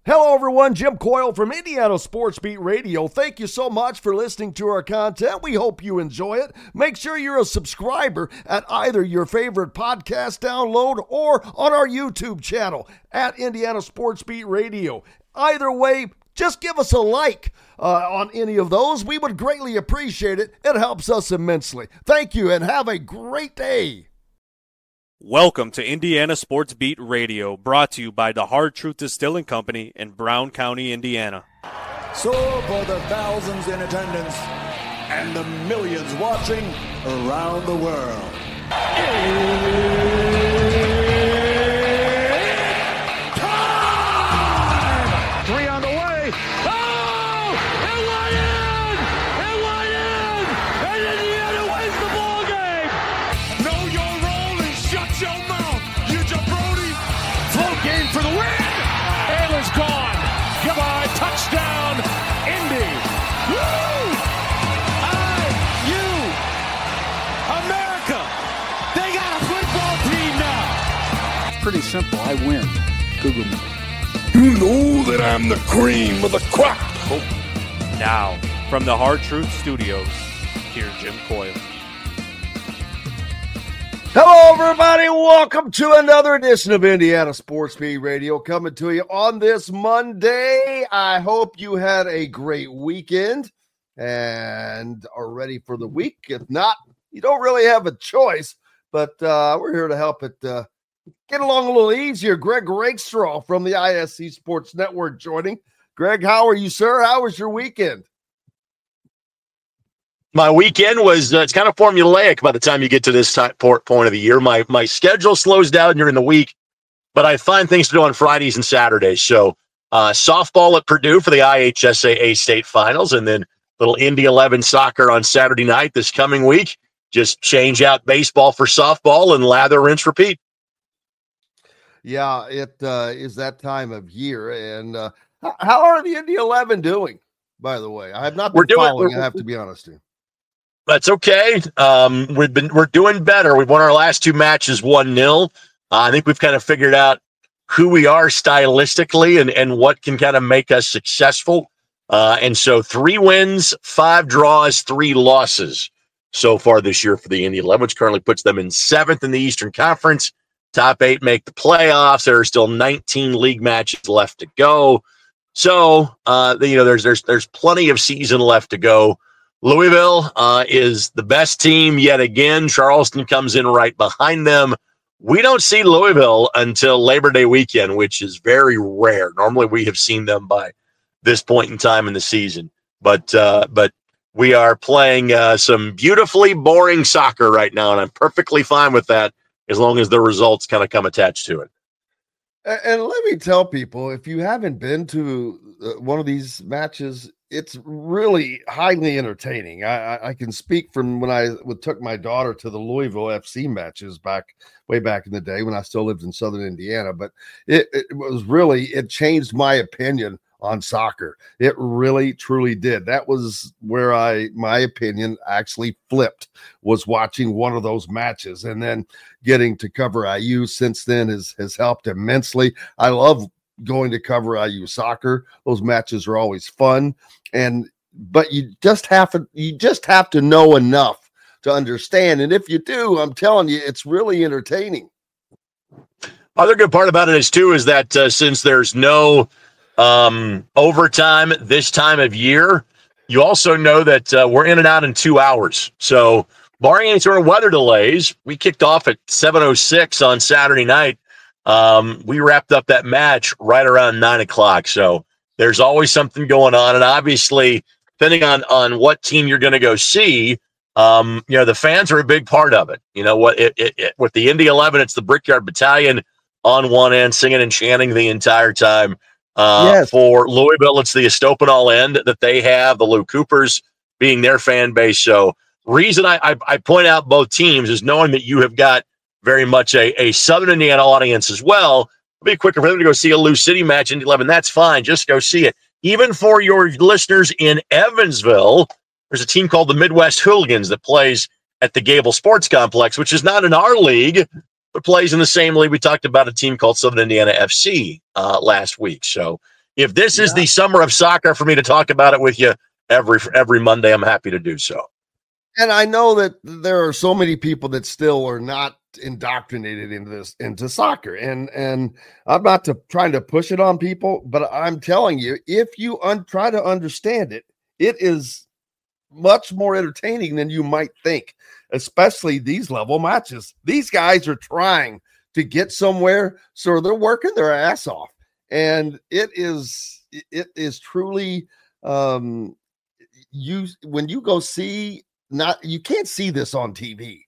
Hello, everyone. Jim Coyle from Indiana Sports Beat Radio. Thank you so much for listening to our content. We hope you enjoy it. Make sure you're a subscriber at either your favorite podcast download or on our YouTube channel at Indiana Sports Beat Radio. Either way, just give us a like on any of those. We would greatly appreciate it. It helps us immensely. Thank you, and have a great day. Welcome to Indiana Sports Beat Radio, brought to you by the Hard Truth Distilling Company in Brown County, Indiana. So for the thousands in attendance and the millions watching around the world. Time! 3 on the way. Oh! It went in! It went in! And Indiana wins the ball game! Know your role and shut your mouth, you jabroni! Flow game for the win! Ayler's gone! Goodbye, touchdown, Indy! Woo! IU! America! They got a football team now! Pretty simple. I win. Google me. You know that I'm the cream of the crop. Now, from the Hard Truth Studios, here's Jim Coyle. Hello, everybody. Welcome to another edition of Indiana Sports Beat Radio, coming to you on this Monday. I hope you had a great weekend and are ready for the week. If not, you don't really have a choice, but we're here to help it get along a little easier. Greg Rakestraw from the ISC Sports Network joining. Greg, how are you, sir? How was your weekend? My weekend was, it's kind of formulaic by the time you get to this point of the year. My schedule slows down during the week, but I find things to do on Fridays and Saturdays. So softball at Purdue for the IHSAA state finals, and then little Indy 11 soccer on Saturday night this coming week. Just change out baseball for softball and lather, rinse, repeat. Yeah, it is that time of year. And how are the Indy 11 doing, by the way? I have not been following, I have to be honest here. That's okay. We're doing better. We've won our last 2 matches 1-0. I think we've kind of figured out who we are stylistically and what can kind of make us successful. And so 3 wins, 5 draws, 3 losses so far this year for the Indy 11, which currently puts them in 7th in the Eastern Conference. Top 8 make the playoffs. There are still 19 league matches left to go. So, there's plenty of season left to go. Louisville is the best team yet again. Charleston comes in right behind them. We don't see Louisville until Labor Day weekend, which is very rare. Normally we have seen them by this point in time in the season. But we are playing some beautifully boring soccer right now, and I'm perfectly fine with that as long as the results kind of come attached to it. And let me tell people, if you haven't been to one of these matches, it's really highly entertaining. I can speak from when I took my daughter to the Louisville FC matches way back in the day when I still lived in Southern Indiana. But it changed my opinion on soccer. It really, truly did. That was where my opinion actually flipped, was watching one of those matches, and then getting to cover IU since then has helped immensely. I love going to cover IU soccer. Those matches are always fun, but you just have to know enough to understand. And if you do, I'm telling you, it's really entertaining. Other good part about it is that since there's no overtime this time of year, you also know that we're in and out in 2 hours. So barring any sort of weather delays, we kicked off at 7:06 on Saturday night. We wrapped up that match right around 9 o'clock. So there's always something going on. And obviously, depending on what team you're going to go see, the fans are a big part of it. You know what? With the Indy 11, it's the Brickyard Battalion on one end, singing and chanting the entire time. Yes. For Louisville, it's the Estopanol end that they have, the Lou Coopers being their fan base. So reason I point out both teams is knowing that you have got very much a Southern Indiana audience as well. It'll be quicker for them to go see a Lou City match in 11. That's fine. Just go see it. Even for your listeners in Evansville, there's a team called the Midwest Hooligans that plays at the Gable Sports Complex, which is not in our league, but plays in the same league. We talked about a team called Southern Indiana FC last week. So, If this is the summer of soccer for me to talk about it with you every Monday, I'm happy to do so. And I know that there are so many people that still are not indoctrinated into soccer. And I'm not trying to push it on people, but I'm telling you, if you try to understand it, it is much more entertaining than you might think, especially these level matches. These guys are trying to get somewhere, so they're working their ass off. And it is truly when you go see, you can't see this on TV.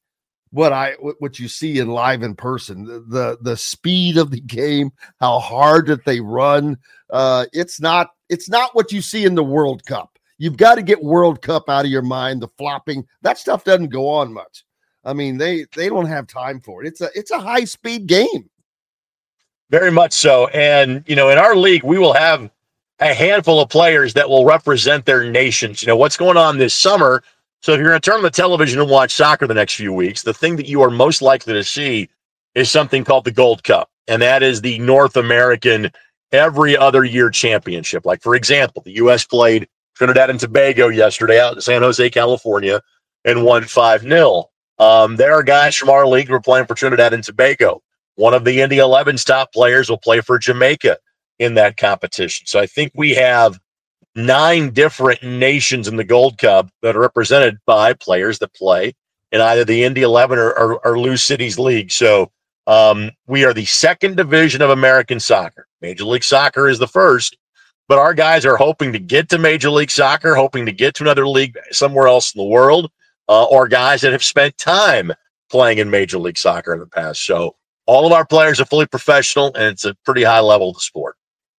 What you see in live in person, the speed of the game, how hard that they run. It's not what you see in the World Cup. You've got to get World Cup out of your mind. The flopping, that stuff doesn't go on much. I mean, they don't have time for it. It's a high speed game. Very much so. And, in our league, we will have a handful of players that will represent their nations. What's going on this summer. So if you're going to turn on the television and watch soccer the next few weeks, the thing that you are most likely to see is something called the Gold Cup. And that is the North American every other year championship. Like, for example, the U.S. played Trinidad and Tobago yesterday out in San Jose, California, and won 5-0. There are guys from our league who are playing for Trinidad and Tobago. One of the Indy 11's top players will play for Jamaica in that competition. So I think we have 9 different nations in the Gold Cup that are represented by players that play in either the Indy 11 or Lou Cities League. So we are the second division of American soccer. Major League Soccer is the first, but our guys are hoping to get to Major League Soccer, hoping to get to another league somewhere else in the world, or guys that have spent time playing in Major League Soccer in the past. So all of our players are fully professional, and it's a pretty high level of the sport.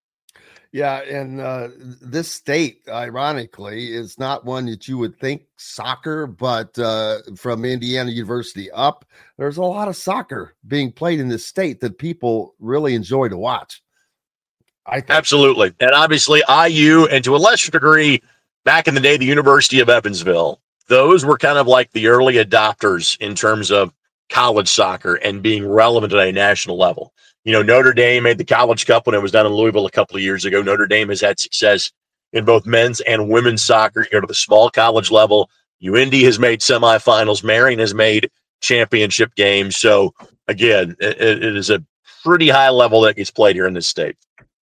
Yeah, and this state, ironically, is not one that you would think soccer, but from Indiana University up, there's a lot of soccer being played in this state that people really enjoy to watch. I think. Absolutely. And obviously IU, and to a lesser degree, back in the day, the University of Evansville, those were kind of like the early adopters in terms of college soccer and being relevant at a national level. Notre Dame made the College Cup when it was down in Louisville a couple of years ago. Notre Dame has had success in both men's and women's soccer to the small college level. UIndy has made semifinals. Marion has made championship games. So, again, it is a pretty high level that gets played here in this state.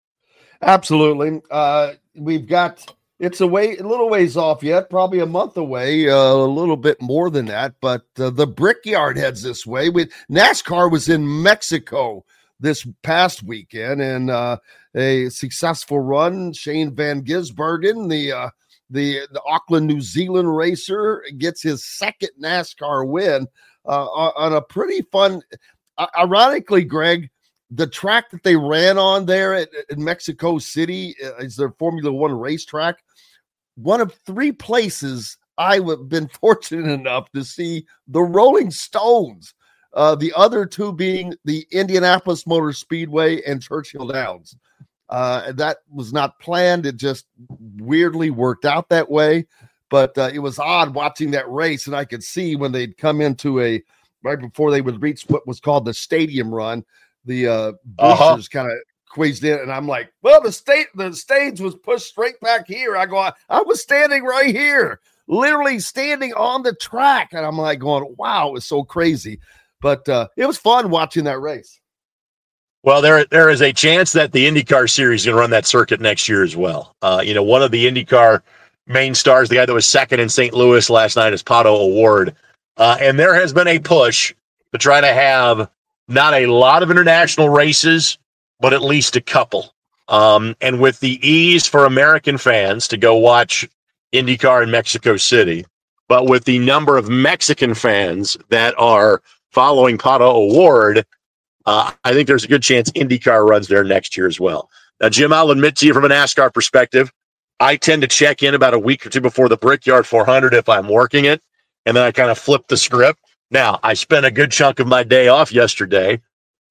Absolutely. We've got it's a little ways off yet, probably a month away, a little bit more than that. But the Brickyard heads this way. NASCAR was in Mexico this past weekend, and a successful run. Shane Van Gisbergen, the Auckland, New Zealand racer, gets his second NASCAR win on a pretty fun. Ironically, Greg, the track that they ran on there at Mexico City is their Formula One racetrack. One of 3 places I have been fortunate enough to see the Rolling Stones. The other 2 being the Indianapolis Motor Speedway and Churchill Downs. That was not planned. It just weirdly worked out that way. But it was odd watching that race, and I could see when they'd come into right before they would reach what was called the stadium run, the bleachers kind of squeezed in, and I'm like, well, the stage was pushed straight back here. I was standing right here, literally standing on the track, and I'm like going, wow, it's so crazy. But it was fun watching that race. Well, there is a chance that the IndyCar series is going to run that circuit next year as well. One of the IndyCar main stars, the guy that was second in St. Louis last night, is Pato O'Ward. And there has been a push to try to have not a lot of international races, but at least a couple. And with the ease for American fans to go watch IndyCar in Mexico City, but with the number of Mexican fans that are following Pato O'Ward, I think there's a good chance IndyCar runs there next year as well. Now, Jim, I'll admit to you from a NASCAR perspective, I tend to check in about a week or 2 before the Brickyard 400 if I'm working it, and then I kind of flip the script. Now, I spent a good chunk of my day off yesterday.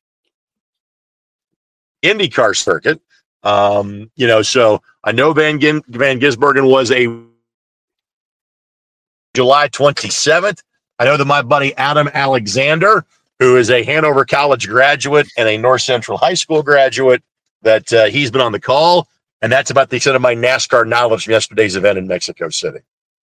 IndyCar circuit. So I know Van Gisbergen was a July 27th. I know that my buddy Adam Alexander, who is a Hanover College graduate and a North Central High School graduate, that he's been on the call. And that's about the extent of my NASCAR knowledge from yesterday's event in Mexico City.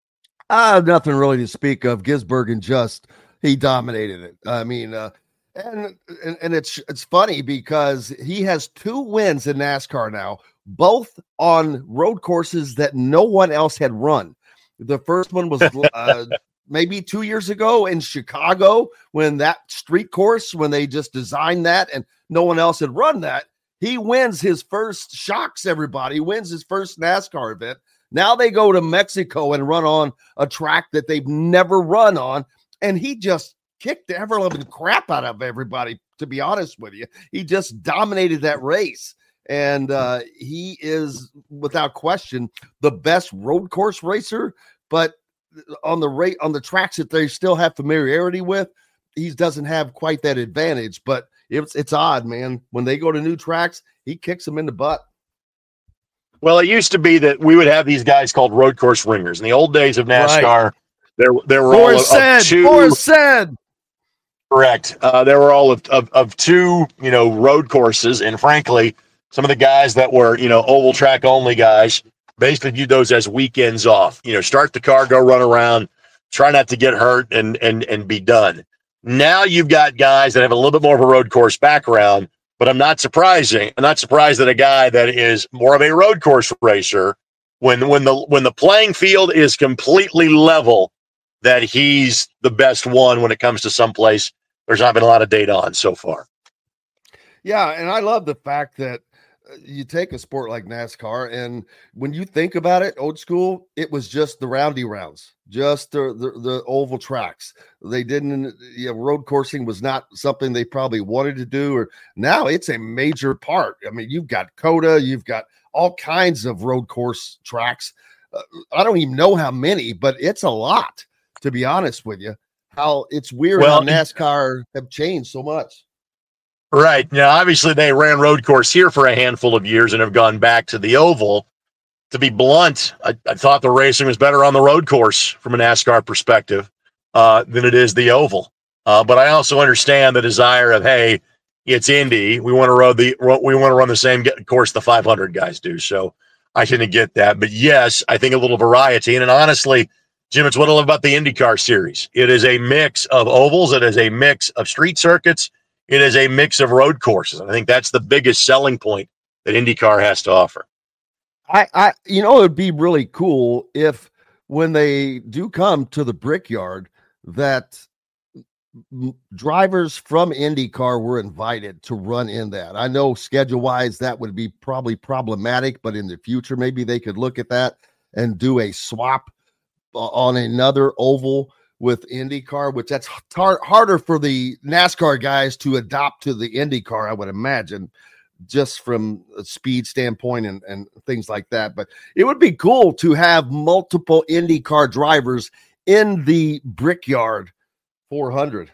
I have nothing really to speak of. Gisbergen he dominated it. I mean, and it's funny because he has 2 wins in NASCAR now, both on road courses that no one else had run. The first one was maybe 2 years ago in Chicago, when that street course, when they just designed that and no one else had run that. He wins his first, shocks everybody, wins his first NASCAR event. Now they go to Mexico and run on a track that they've never run on, and he just kicked the ever-loving crap out of everybody, to be honest with you. He just dominated that race, and he is, without question, the best road course racer, but on the tracks that they still have familiarity with, he doesn't have quite that advantage. But it's odd, man. When they go to new tracks, he kicks them in the butt. Well, it used to be that we would have these guys called road course ringers. In the old days of NASCAR, there were all of 2. Correct. There were all of 2, road courses, and frankly, some of the guys that were, oval track only guys basically viewed those as weekends off. Start the car, go run around, try not to get hurt, and be done. Now you've got guys that have a little bit more of a road course background, but I'm not surprised that a guy that is more of a road course racer, when the playing field is completely level, that he's the best one when it comes to someplace there's not been a lot of data on so far. Yeah, and I love the fact that you take a sport like NASCAR, and when you think about it, old school, it was just the roundy rounds, just the oval tracks. They didn't, road coursing was not something they probably wanted to do, or now it's a major part. I mean, you've got COTA, you've got all kinds of road course tracks. I don't even know how many, but it's a lot, to be honest with you. How it's weird how NASCAR have changed so much. Right. Now, obviously, they ran road course here for a handful of years and have gone back to the oval. To be blunt, I thought the racing was better on the road course from a NASCAR perspective than it is the oval. But I also understand the desire of, hey, it's Indy. We want to run the same course the 500 guys do. So I shouldn't get that. But yes, I think a little variety. And honestly, Jim, it's what I love about the IndyCar series. It is a mix of ovals. It is a mix of street circuits. It is a mix of road courses. I think that's the biggest selling point that IndyCar has to offer. It would be really cool if when they do come to the Brickyard that drivers from IndyCar were invited to run in that. I know schedule-wise that would be probably problematic, but in the future, maybe they could look at that and do a swap on another oval with IndyCar, which that's harder for the NASCAR guys to adopt to the IndyCar, I would imagine, just from a speed standpoint and things like that. But it would be cool to have multiple IndyCar drivers in the Brickyard 400.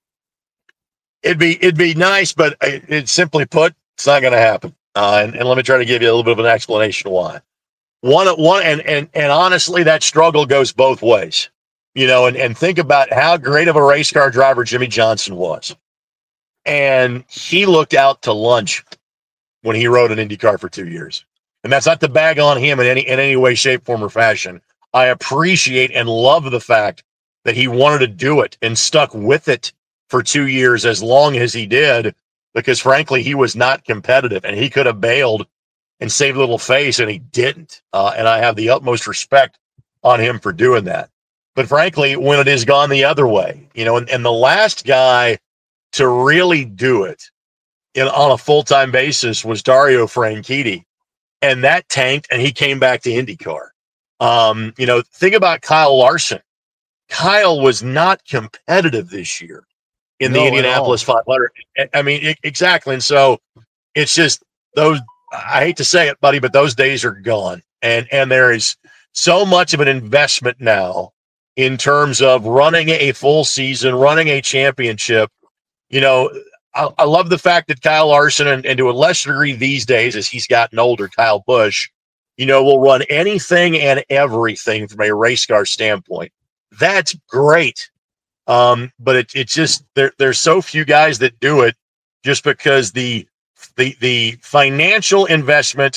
It'd be nice, but it's simply put, it's not going to happen. And let me try to give you a little bit of an explanation why. One, and honestly, that struggle goes both ways. And think about how great of a race car driver Jimmy Johnson was. And he looked out to lunch when he rode an IndyCar for 2 years. And that's not to bag on him in any way, shape, form, or fashion. I appreciate and love the fact that he wanted to do it and stuck with it for 2 years as long as he did, because frankly, he was not competitive and he could have bailed and saved a little face, and he didn't. And I have the utmost respect on him for doing that. But frankly, when it has gone the other way, and the last guy to really do it on a full-time basis was Dario Franchitti, and that tanked, and he came back to IndyCar. Think about Kyle Larson. Kyle was not competitive this year in the Indianapolis 500. I mean, exactly. And so it's just those, I hate to say it, buddy, but those days are gone. And there is so much of an investment now in terms of running a full season, running a championship. I love the fact that Kyle Larson, and to a lesser degree these days as he's gotten older, Kyle Busch, will run anything and everything from a race car standpoint. That's great. But it's just there's so few guys that do it just because the financial investment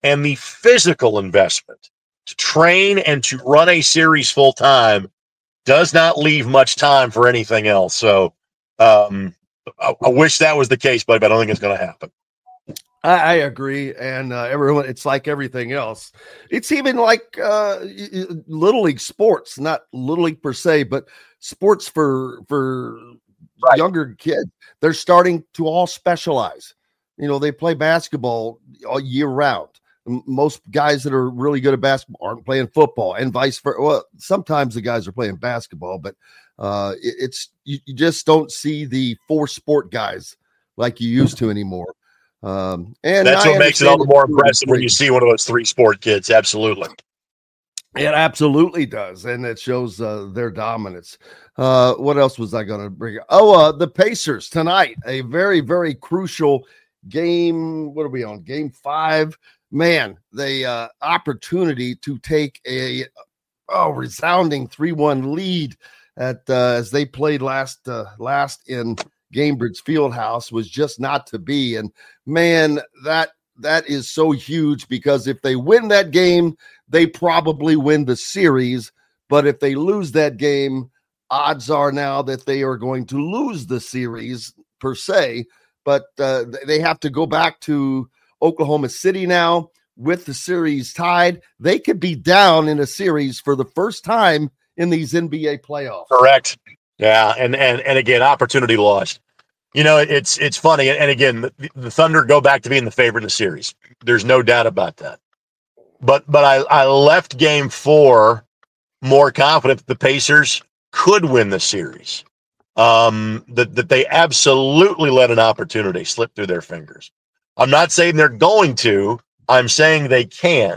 and the physical investment to train and to run a series full time does not leave much time for anything else. So I wish that was the case, but I don't think it's going to happen. I agree, and everyone. It's like everything else. It's even like little league sports, not little league per se, but sports for Right. younger kids. They're starting to all specialize. They play basketball all year round. Most guys that are really good at basketball aren't playing football, and vice versa. Well, sometimes the guys are playing basketball, but you just don't see the 4-sport guys like you used to anymore. And that's what makes it all the more impressive when you see one of those 3-sport kids. Absolutely. It absolutely does. And it shows their dominance. What else was I going to bring up? Oh, the Pacers tonight, a very, very crucial game. What are we on? Game 5. Man, the opportunity to take a resounding 3-1 lead as they played last in Gainbridge Fieldhouse was just not to be. And man, that is so huge, because if they win that game, they probably win the series. But if they lose that game, odds are now that they are going to lose the series per se. But they have to go back to Oklahoma City now with the series tied. They could be down in a series for the first time in these NBA playoffs. Correct. Yeah, and again, opportunity lost. It's funny, and again, the Thunder go back to being the favorite in the series. There's no doubt about that. But I left Game 4 more confident that the Pacers could win the series. That they absolutely let an opportunity slip through their fingers. I'm not saying they're going to. I'm saying they can.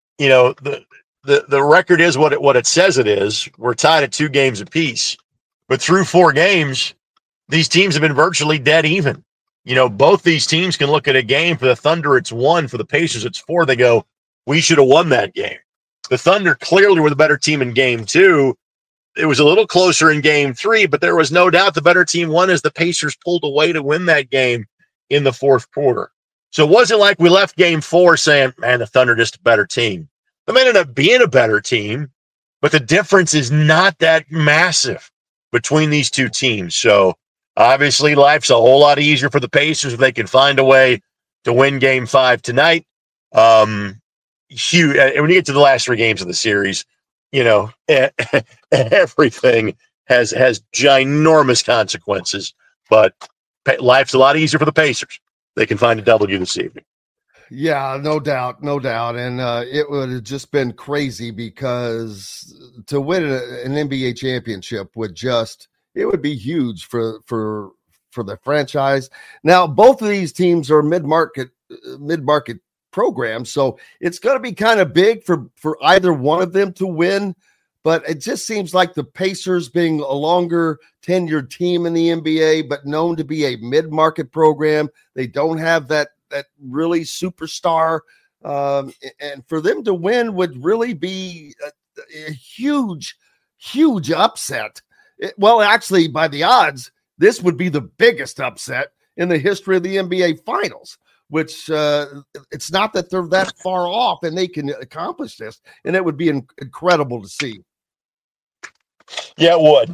The record is what it says it is. We're tied at 2 games apiece, but through 4 games, these teams have been virtually dead even. Both these teams can look at a game. For the Thunder, it's 1. For the Pacers, it's 4. They go, we should have won that game. The Thunder clearly were the better team in Game 2. It was a little closer in Game 3, but there was no doubt the better team won as the Pacers pulled away to win that game in the 4th quarter. So it wasn't like we left Game 4 saying, man, the Thunder are just a better team. They may end up being a better team, but the difference is not that massive between these two teams. So obviously life's a whole lot easier for the Pacers if they can find a way to win Game 5 tonight. Huge. And when you get to the last 3 games of the series, everything has ginormous consequences, but life's a lot easier for the Pacers. They can find a W this evening. Yeah, no doubt. And it would have just been crazy, because to win an NBA championship it would be huge for the franchise. Now, both of these teams are mid-market programs, so it's going to be kind of big for either one of them to win. But it just seems like the Pacers, being a longer tenured team in the NBA, but known to be a mid-market program, they don't have that really superstar. And for them to win would really be a huge, huge upset. Actually, by the odds, this would be the biggest upset in the history of the NBA Finals, which it's not that they're that far off and they can accomplish this. And it would be incredible to see. Yeah, it would.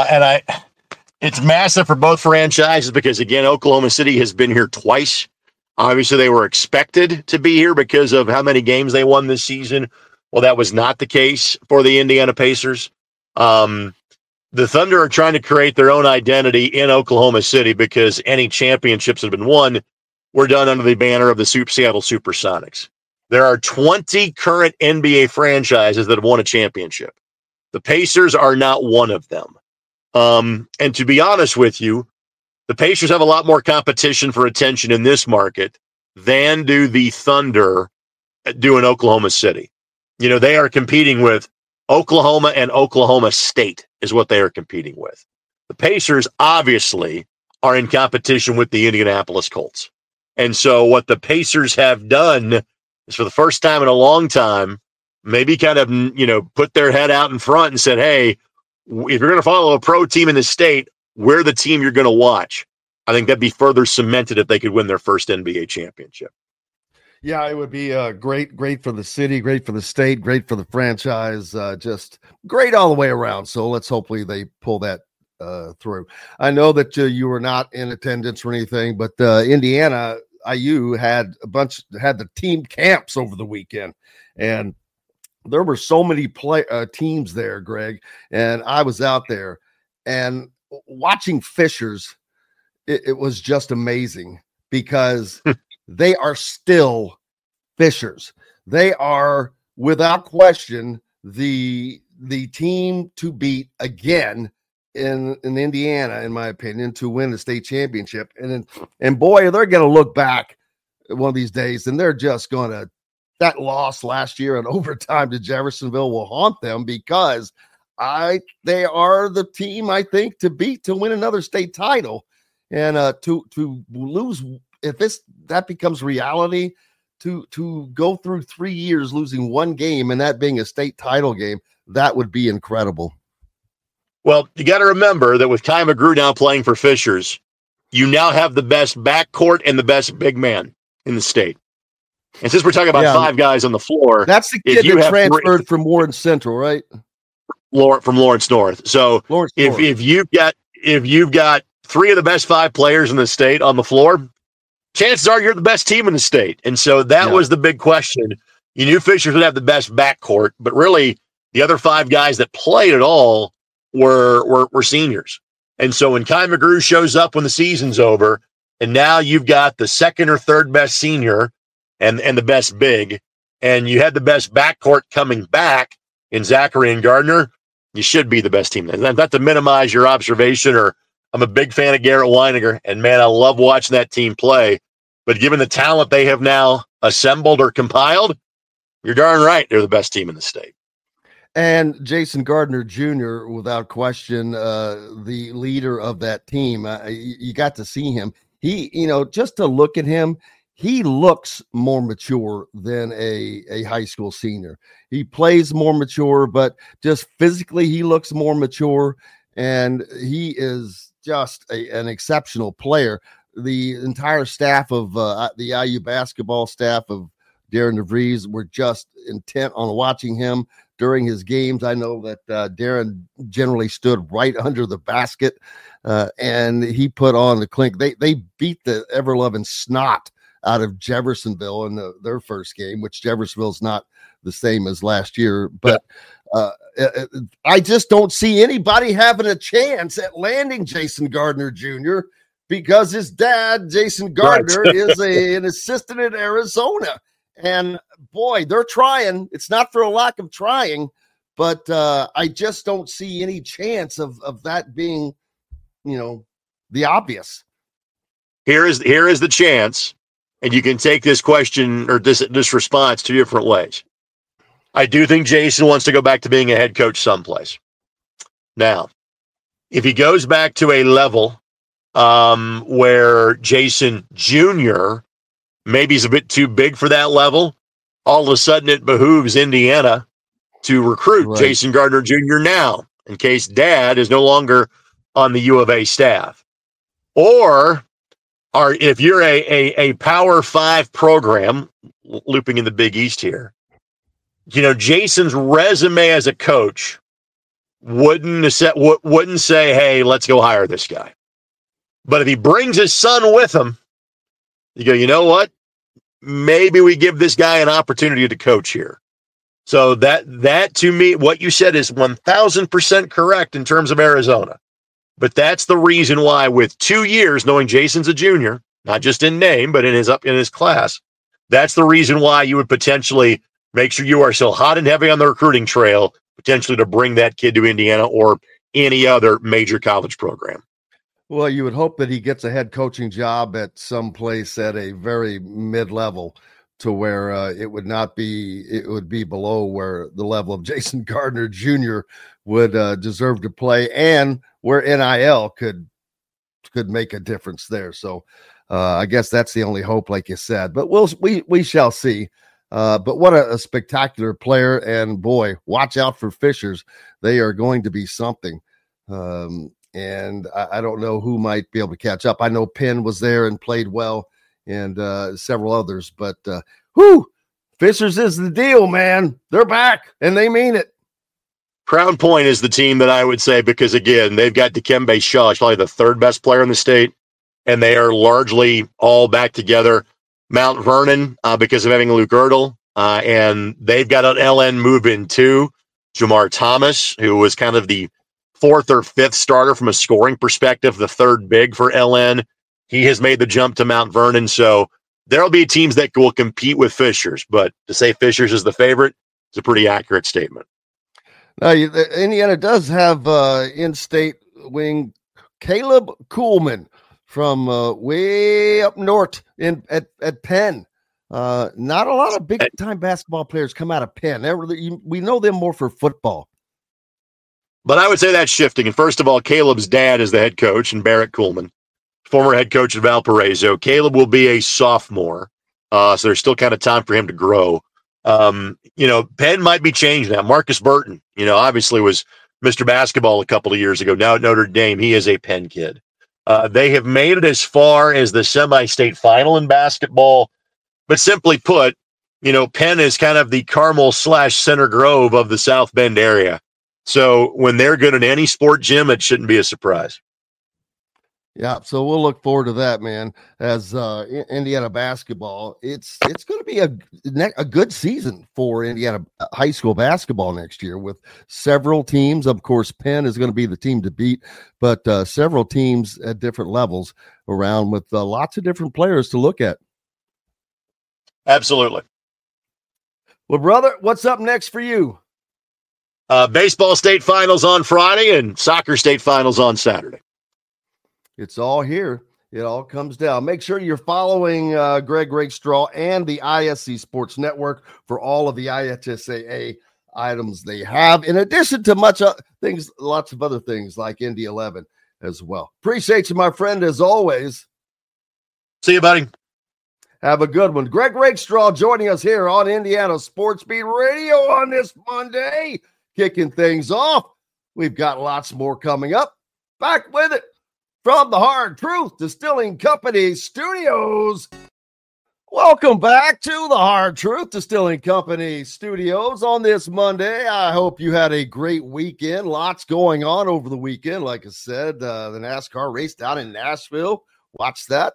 It's massive for both franchises because, again, Oklahoma City has been here twice. Obviously, they were expected to be here because of how many games they won this season. Well, that was not the case for the Indiana Pacers. The Thunder are trying to create their own identity in Oklahoma City because any championships that have been won were done under the banner of the Seattle Supersonics. There are 20 current NBA franchises that have won a championship. The Pacers are not one of them. And to be honest with you, the Pacers have a lot more competition for attention in this market than do the Thunder do in Oklahoma City. They are competing with Oklahoma and Oklahoma State is what they are competing with. The Pacers obviously are in competition with the Indianapolis Colts. And so what the Pacers have done is, for the first time in a long time, maybe kind of, put their head out in front and said, hey, if you're going to follow a pro team in the state, we're the team you're going to watch. I think that'd be further cemented if they could win their first NBA championship. Yeah, it would be great for the city, great for the state, great for the franchise, just great all the way around. So let's hopefully they pull that through. I know that you were not in attendance or anything, but Indiana IU had the team camps over the weekend, and there were so many teams there, Greg, and I was out there and watching Fishers. It was just amazing because they are still Fishers. They are without question the team to beat again in Indiana, in my opinion, to win the state championship. And boy, they're going to look back one of these days, and they're just going to, that loss last year in overtime to Jeffersonville will haunt them, because they are the team, I think, to beat to win another state title. And to lose, if that becomes reality, to go through 3 years losing one game and that being a state title game, that would be incredible. Well, you got to remember that with Kai McGrew now playing for Fishers, you now have the best backcourt and the best big man in the state. And since we're talking about five guys on the floor, that's the kid that transferred from Warren Central, right? From Lawrence North. So if you've got three of the best five players in the state on the floor, chances are you're the best team in the state. And so that was the big question. You knew Fishers would have the best backcourt, but really the other five guys that played at all were seniors. And so when Kai McGrew shows up when the season's over, and now you've got the second or third best senior and the best big, and you had the best backcourt coming back in Zachary and Gardner, you should be the best team. And not to minimize your observation, or I'm a big fan of Garrett Weininger, and man, I love watching that team play. But given the talent they have now assembled or compiled, you're darn right they're the best team in the state. And Jason Gardner Jr., without question, the leader of that team. You got to see him. He, just to look at him, he looks more mature than a high school senior. He plays more mature, but just physically he looks more mature, and he is just an exceptional player. The entire staff of the IU basketball staff of Darren DeVries were just intent on watching him during his games. I know that Darren generally stood right under the basket, and he put on the clink. They beat the ever-loving snot out of Jeffersonville in their first game, which Jeffersonville's not the same as last year. But I just don't see anybody having a chance at landing Jason Gardner Jr. because his dad, Jason Gardner, is an assistant at Arizona. And boy, they're trying. It's not for a lack of trying, but I just don't see any chance of that being, the obvious. Here is the chance, and you can take this question or this response two different ways. I do think Jason wants to go back to being a head coach someplace. Now, if he goes back to a level where Jason Jr. maybe is a bit too big for that level, all of a sudden it behooves Indiana to recruit Jason Gardner Jr. now, in case Dad is no longer on the U of A staff. Or if you're a Power 5 program, looping in the Big East here, Jason's resume as a coach wouldn't say, hey, let's go hire this guy. But if he brings his son with him, you go, you know what? Maybe we give this guy an opportunity to coach here. So that to me, what you said is 1,000% correct in terms of Arizona. But that's the reason why, with 2 years, knowing Jason's a junior, not just in name, but in his class, that's the reason why you would potentially make sure you are still hot and heavy on the recruiting trail, potentially to bring that kid to Indiana or any other major college program. Well, you would hope that he gets a head coaching job at some place at a very mid-level, to where it would be below where the level of Jason Gardner Jr. would deserve to play, and where NIL could make a difference there. So I guess that's the only hope, like you said. But we shall see. But what a spectacular player, and boy, watch out for Fishers. They are going to be something. And I don't know who might be able to catch up. I know Penn was there and played well, and several others, but whew, Fishers is the deal, man. They're back, and they mean it. Crown Point is the team that I would say, because, again, they've got Dikembe Shaw, probably the third best player in the state, and they are largely all back together. Mount Vernon, because of having Luke Ertl, and they've got an LN move in too. Jamar Thomas, who was kind of the fourth or fifth starter from a scoring perspective, the third big for LN. He has made the jump to Mount Vernon. So there'll be teams that will compete with Fishers, but to say Fishers is the favorite is a pretty accurate statement. Now, Indiana does have in-state wing Caleb Kuhlman from way up north at Penn. Not a lot of big-time basketball players come out of Penn. We know them more for football. But I would say that's shifting. And first of all, Caleb's dad is the head coach, and Barrett Kuhlman, former head coach at Valparaiso. Caleb will be a sophomore, so there's still kind of time for him to grow. Penn might be changed now. Marcus Burton, obviously was Mr. Basketball a couple of years ago. Now at Notre Dame, he is a Penn kid. They have made it as far as the semi-state final in basketball. But simply put, Penn is kind of the Carmel/Center Grove of the South Bend area. So when they're good in any sport, Jim, it shouldn't be a surprise. Yeah, so we'll look forward to that, man. As Indiana basketball, it's going to be a good season for Indiana high school basketball next year with several teams. Of course, Penn is going to be the team to beat, but several teams at different levels around with lots of different players to look at. Absolutely. Well, brother, what's up next for you? Baseball state finals on Friday and soccer state finals on Saturday. It's all here. It all comes down. Make sure you're following Greg Rakestraw and the ISC Sports Network for all of the IHSAA items they have, in addition to lots of other things like Indy 11 as well. Appreciate you, my friend, as always. See you, buddy. Have a good one. Greg Rakestraw joining us here on Indiana Sports Beat Radio on this Monday, kicking things off. We've got lots more coming up. Back with it from the Hard Truth Distilling Company Studios. Welcome back to the Hard Truth Distilling Company Studios on this Monday. I hope you had a great weekend. Lots going on over the weekend. Like I said, the NASCAR race down in Nashville. Watch that.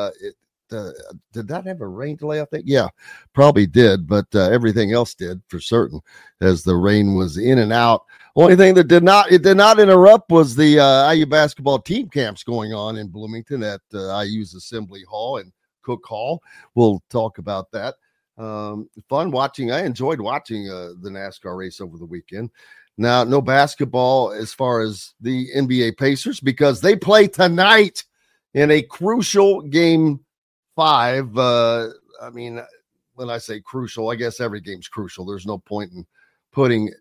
Did that have a rain delay? I think, yeah, probably did, but everything else did for certain, as the rain was in and out. Only thing that did not interrupt was the IU basketball team camps going on in Bloomington at IU's Assembly Hall and Cook Hall. We'll talk about that. Fun watching. I enjoyed watching the NASCAR race over the weekend. Now, no basketball as far as the NBA Pacers because they play tonight in a crucial game 5. When I say crucial, I guess every game's crucial. There's no point in putting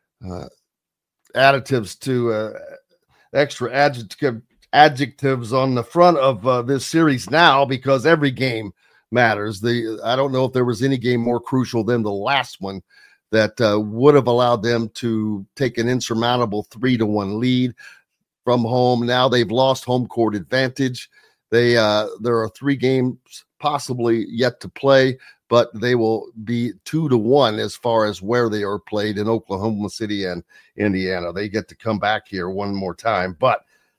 additives to extra adjectives on the front of this series now, because every game matters. I don't know if there was any game more crucial than the last one that would have allowed them to take an insurmountable 3-1 lead from home. Now they've lost home court advantage. There are 3 games possibly yet to play, but they will be 2-1 as far as where they are played in Oklahoma City and Indiana. They get to come back here one more time, but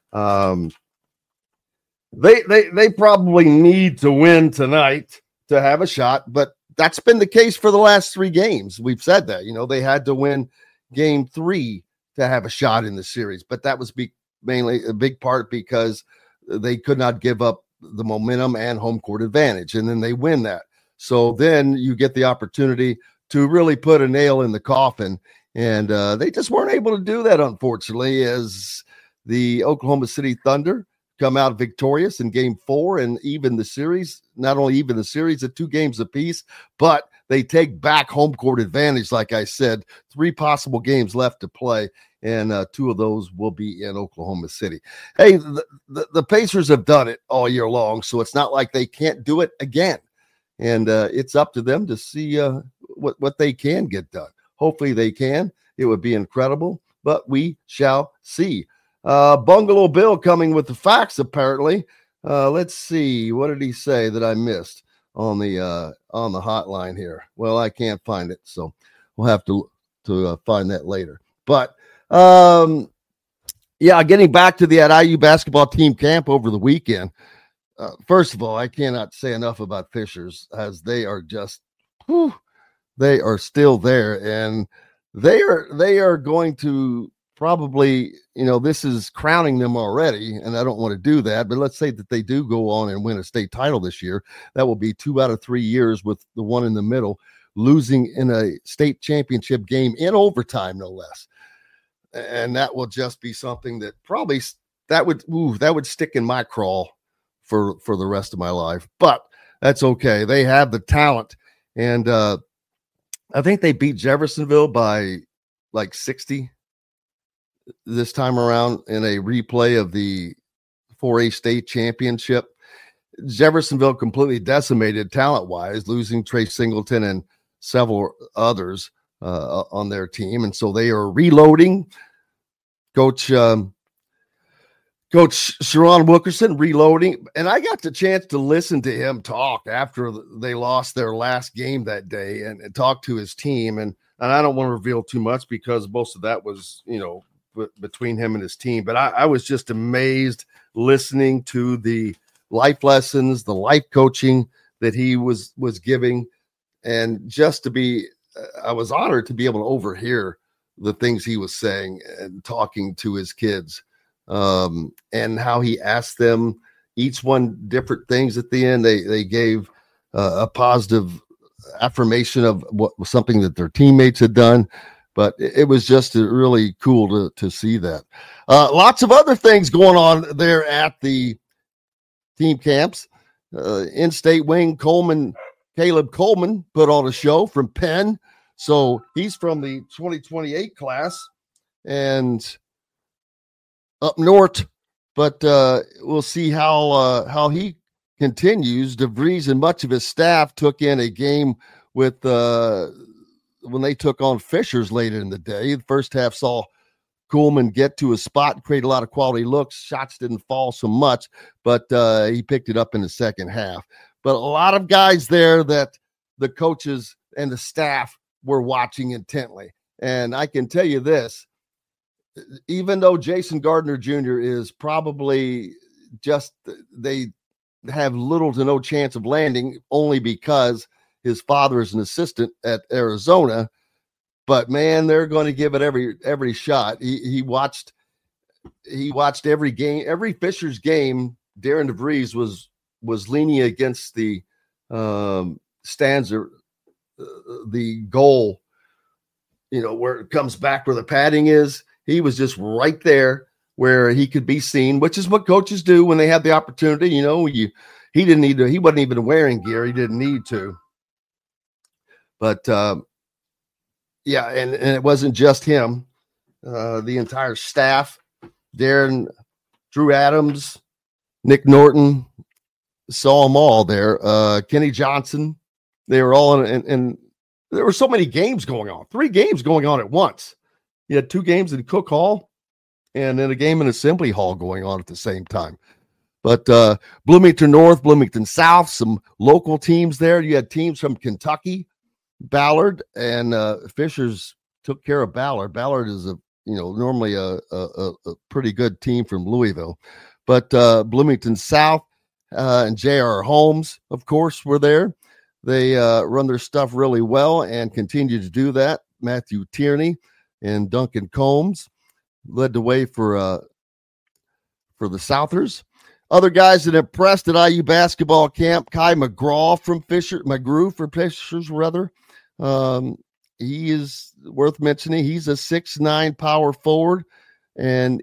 they probably need to win tonight to have a shot. But that's been the case for the last 3 games. We've said that, they had to win game 3 to have a shot in the series, but that was mainly a big part because they could not give up the momentum and home court advantage, and then they win that. So then you get the opportunity to really put a nail in the coffin, and they just weren't able to do that, unfortunately, as the Oklahoma City Thunder come out victorious in game 4 and even the series. Not only even the series at 2 games apiece, but they take back home court advantage. Like I said, 3 possible games left to play, and 2 of those will be in Oklahoma City. Hey, the Pacers have done it all year long, so it's not like they can't do it again. And it's up to them to see what they can get done. Hopefully they can. It would be incredible, but we shall see. Bungalow Bill coming with the facts, apparently. Let's see. What did he say that I missed? on the hotline here. Well, I can't find it, so we'll have to find that later. But yeah, getting back to that IU basketball team camp over the weekend. First of all, I cannot say enough about Fishers, as they are just, they are still there, and they are going to probably, this is crowning them already, and I don't want to do that, but let's say that they do go on and win a state title this year. That will be 2 out of 3 years, with the one in the middle losing in a state championship game in overtime, no less. And that will just be something that probably that would stick in my craw for the rest of my life. But that's okay. They have the talent, and I think they beat Jeffersonville by like 60 this time around in a replay of the 4A state championship. Jeffersonville completely decimated talent-wise, losing Trey Singleton and several others on their team, and so they are reloading. Coach Sharon Wilkerson reloading, and I got the chance to listen to him talk after they lost their last game that day, and talk to his team. And I don't want to reveal too much because most of that was, between him and his team. But I was just amazed listening to the life lessons, the life coaching that he was giving, and just to be, I was honored to be able to overhear the things he was saying and talking to his kids, and how he asked them each one different things at the end. They gave a positive affirmation of what was something that their teammates had done, but it was just really cool to see that. Lots of other things going on there at the team camps. In-state wing Caleb Coleman put on a show from Penn. So he's from the 2028 class and up north, but we'll see how he continues. DeVries and much of his staff took in a game with when they took on Fishers later in the day. The first half saw Coleman get to a spot, create a lot of quality looks. Shots didn't fall so much, but he picked it up in the second half. But a lot of guys there that the coaches and the staff were watching intently. And I can tell you this, even though Jason Gardner Jr. is probably they have little to no chance of landing only because his father is an assistant at Arizona, but man, they're going to give it every shot. He watched every game, every Fishers game. Darren DeVries was leaning against the stanza, the goal, where it comes back where the padding is. He was just right there where he could be seen, which is what coaches do when they have the opportunity. He didn't need to, he wasn't even wearing gear. He didn't need to, but yeah. And it wasn't just him, the entire staff, Darren, Drew Adams, Nick Norton, saw them all there. Kenny Johnson, they were all in, and there were so many games going on, 3 games going on at once. You had 2 games in Cook Hall and then a game in Assembly Hall going on at the same time. But Bloomington North, Bloomington South, some local teams there. You had teams from Kentucky, Ballard, and Fishers took care of Ballard. Ballard is normally a pretty good team from Louisville. But Bloomington South and J.R. Holmes, of course, were there. They run their stuff really well and continue to do that. Matthew Tierney and Duncan Combs led the way for the Southers. Other guys that impressed at IU basketball camp: Kai McGrew from Fishers, rather. He is worth mentioning. He's a 6'9" power forward, and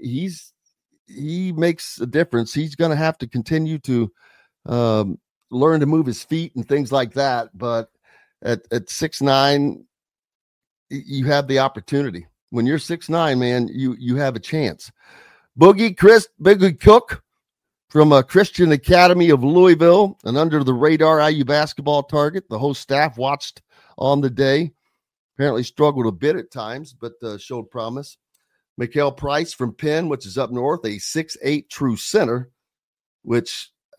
he makes a difference. He's going to have to continue to learn to move his feet and things like that. But at 6'9", you have the opportunity. When you're 6'9", man, you have a chance. Boogie Cook from a Christian Academy of Louisville, an under the radar IU basketball target. The whole staff watched on the day. Apparently struggled a bit at times, but showed promise. Mikael Price from Penn, which is up north, a 6'8" true center, which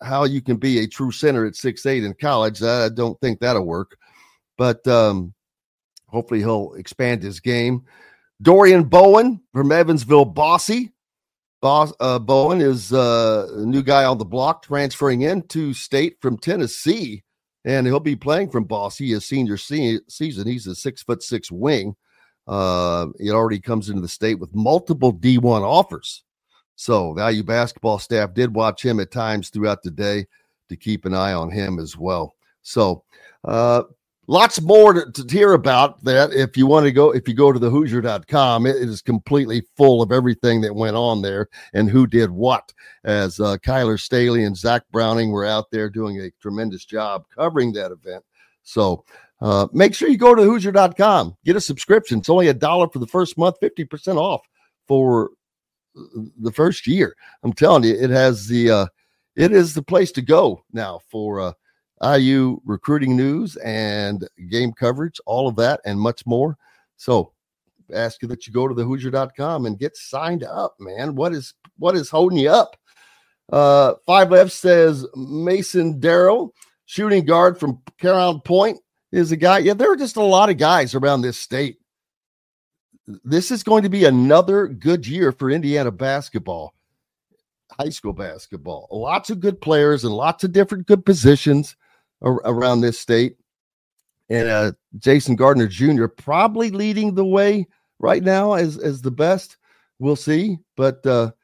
how you can be a true center at 6'8" in college. I don't think that'll work, but hopefully he'll expand his game. Dorian Bowen from Evansville Bossy. Bowen is a new guy on the block, transferring into state from Tennessee, and he'll be playing from Bossy his senior season. He's a 6'6" wing. He already comes into the state with multiple D1 offers. So the IU basketball staff did watch him at times throughout the day to keep an eye on him as well. So lots more to hear about that. If you go to the Hoosier.com, it is completely full of everything that went on there and who did what, as Kyler Staley and Zach Browning were out there doing a tremendous job covering that event. So make sure you go to Hoosier.com, get a subscription. It's only $1 for the first month, 50% off for the first year. I'm telling you, it is the place to go now for IU recruiting news and game coverage, all of that and much more. So ask you that you go to the Hoosier.com and get signed up, man. What is holding you up? 5 Left says Mason Darrow, shooting guard from Crown Point, is a guy. Yeah, there are just a lot of guys around this state. This is going to be another good year for Indiana basketball, high school basketball. Lots of good players and lots of different good positions around this state. And Jason Gardner Jr. probably leading the way right now as the best. We'll see, but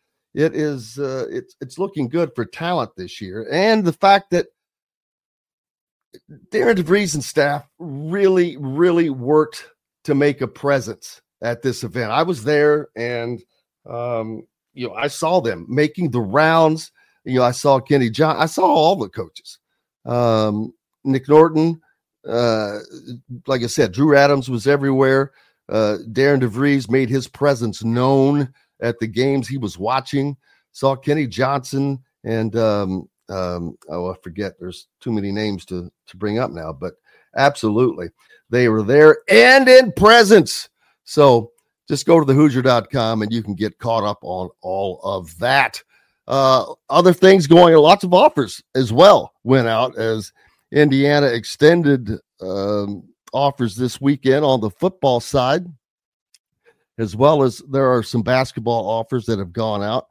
it's looking good for talent this year. And the fact that Darren DeVries and staff really, really worked to make a presence at this event. I was there, and I saw them making the rounds. I saw Kenny John. I saw all the coaches. Nick Norton, like I said, Drew Adams was everywhere. Darren DeVries made his presence known at the games he was watching. Saw Kenny Johnson and I forget. There's too many names to bring up now, but absolutely, they were there and in presence. So just go to the Hoosier.com and you can get caught up on all of that. Other things going, lots of offers as well went out as Indiana extended offers this weekend on the football side, as well as there are some basketball offers that have gone out.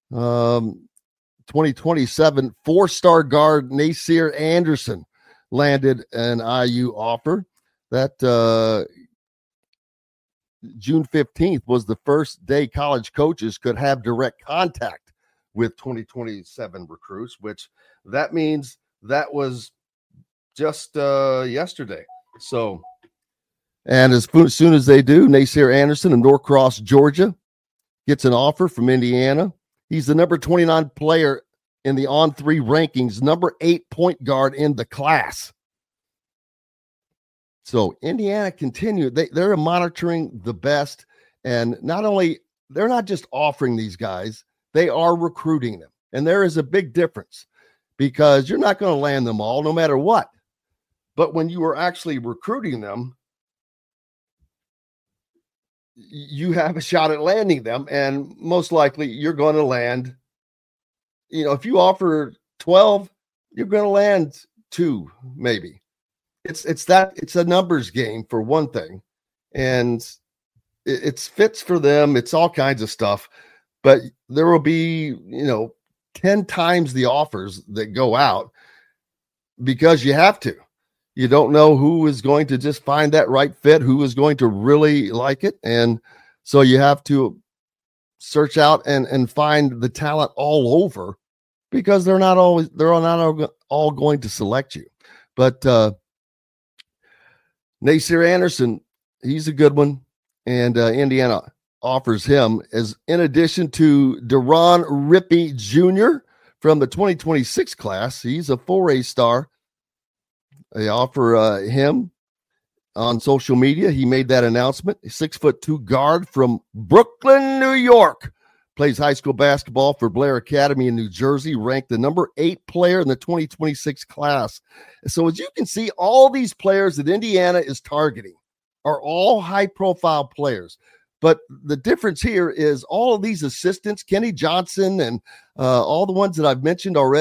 2027 4-star guard Nasir Anderson landed an IU offer. That June 15th was the first day college coaches could have direct contact with 2027 recruits, which that means that was just yesterday. So, and as soon as they do, Nasir Anderson of Norcross, Georgia, gets an offer from Indiana. He's the number 29 player in the On3 rankings, number 8 point guard in the class. So Indiana continued. They're monitoring the best, and they're not just offering these guys, they are recruiting them. And there is a big difference because you're not going to land them all no matter what. But when you are actually recruiting them, you have a shot at landing them, and most likely you're going to land, if you offer 12, you're going to land 2, maybe. It's a numbers game for one thing, and it's fits for them. It's all kinds of stuff, but there will be, 10 times the offers that go out because you have to. You don't know who is going to just find that right fit, who is going to really like it. And so you have to search out and find the talent all over because they're not all going to select you. But Nasir Anderson, he's a good one. And Indiana offers him as in addition to Deron Rippey Jr. from the 2026 class. He's a 4A star. They offer him on social media. He made that announcement. A 6'2" guard from Brooklyn, New York. Plays high school basketball for Blair Academy in New Jersey. Ranked the number 8 player in the 2026 class. So as you can see, all these players that Indiana is targeting are all high-profile players. But the difference here is all of these assistants, Kenny Johnson and all the ones that I've mentioned already,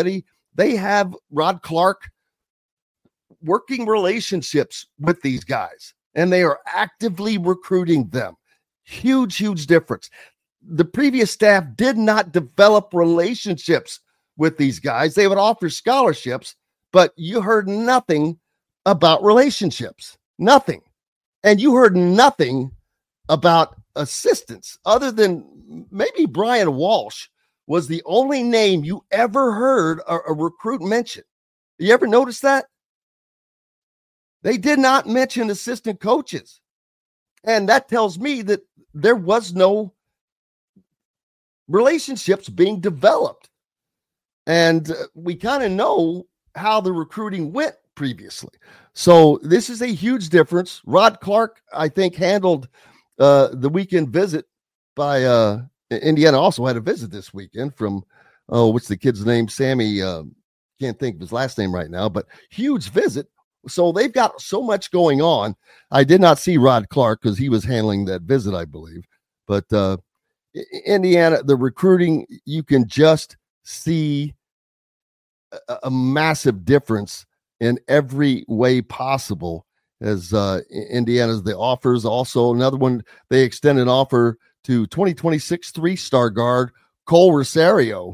they have Rod Clark working relationships with these guys, and they are actively recruiting them. Huge, huge difference. The previous staff did not develop relationships with these guys. They would offer scholarships, but you heard nothing about relationships. Nothing. And you heard nothing about assistants other than maybe Brian Walsh was the only name you ever heard a recruit mention. You ever notice that? They did not mention assistant coaches. And that tells me that there was no relationships being developed. And we kind of know how the recruiting went previously. So this is a huge difference. Rod Clark, I think, handled the weekend visit by Indiana. Also had a visit this weekend from, what's the kid's name? Sammy, can't think of his last name right now, but huge visit. So they've got so much going on. I did not see Rod Clark because he was handling that visit, I believe. But Indiana, the recruiting, you can just see a massive difference in every way possible as Indiana's the offers. Also, another one, they extend an offer to 2026 3-star guard Cole Rosario.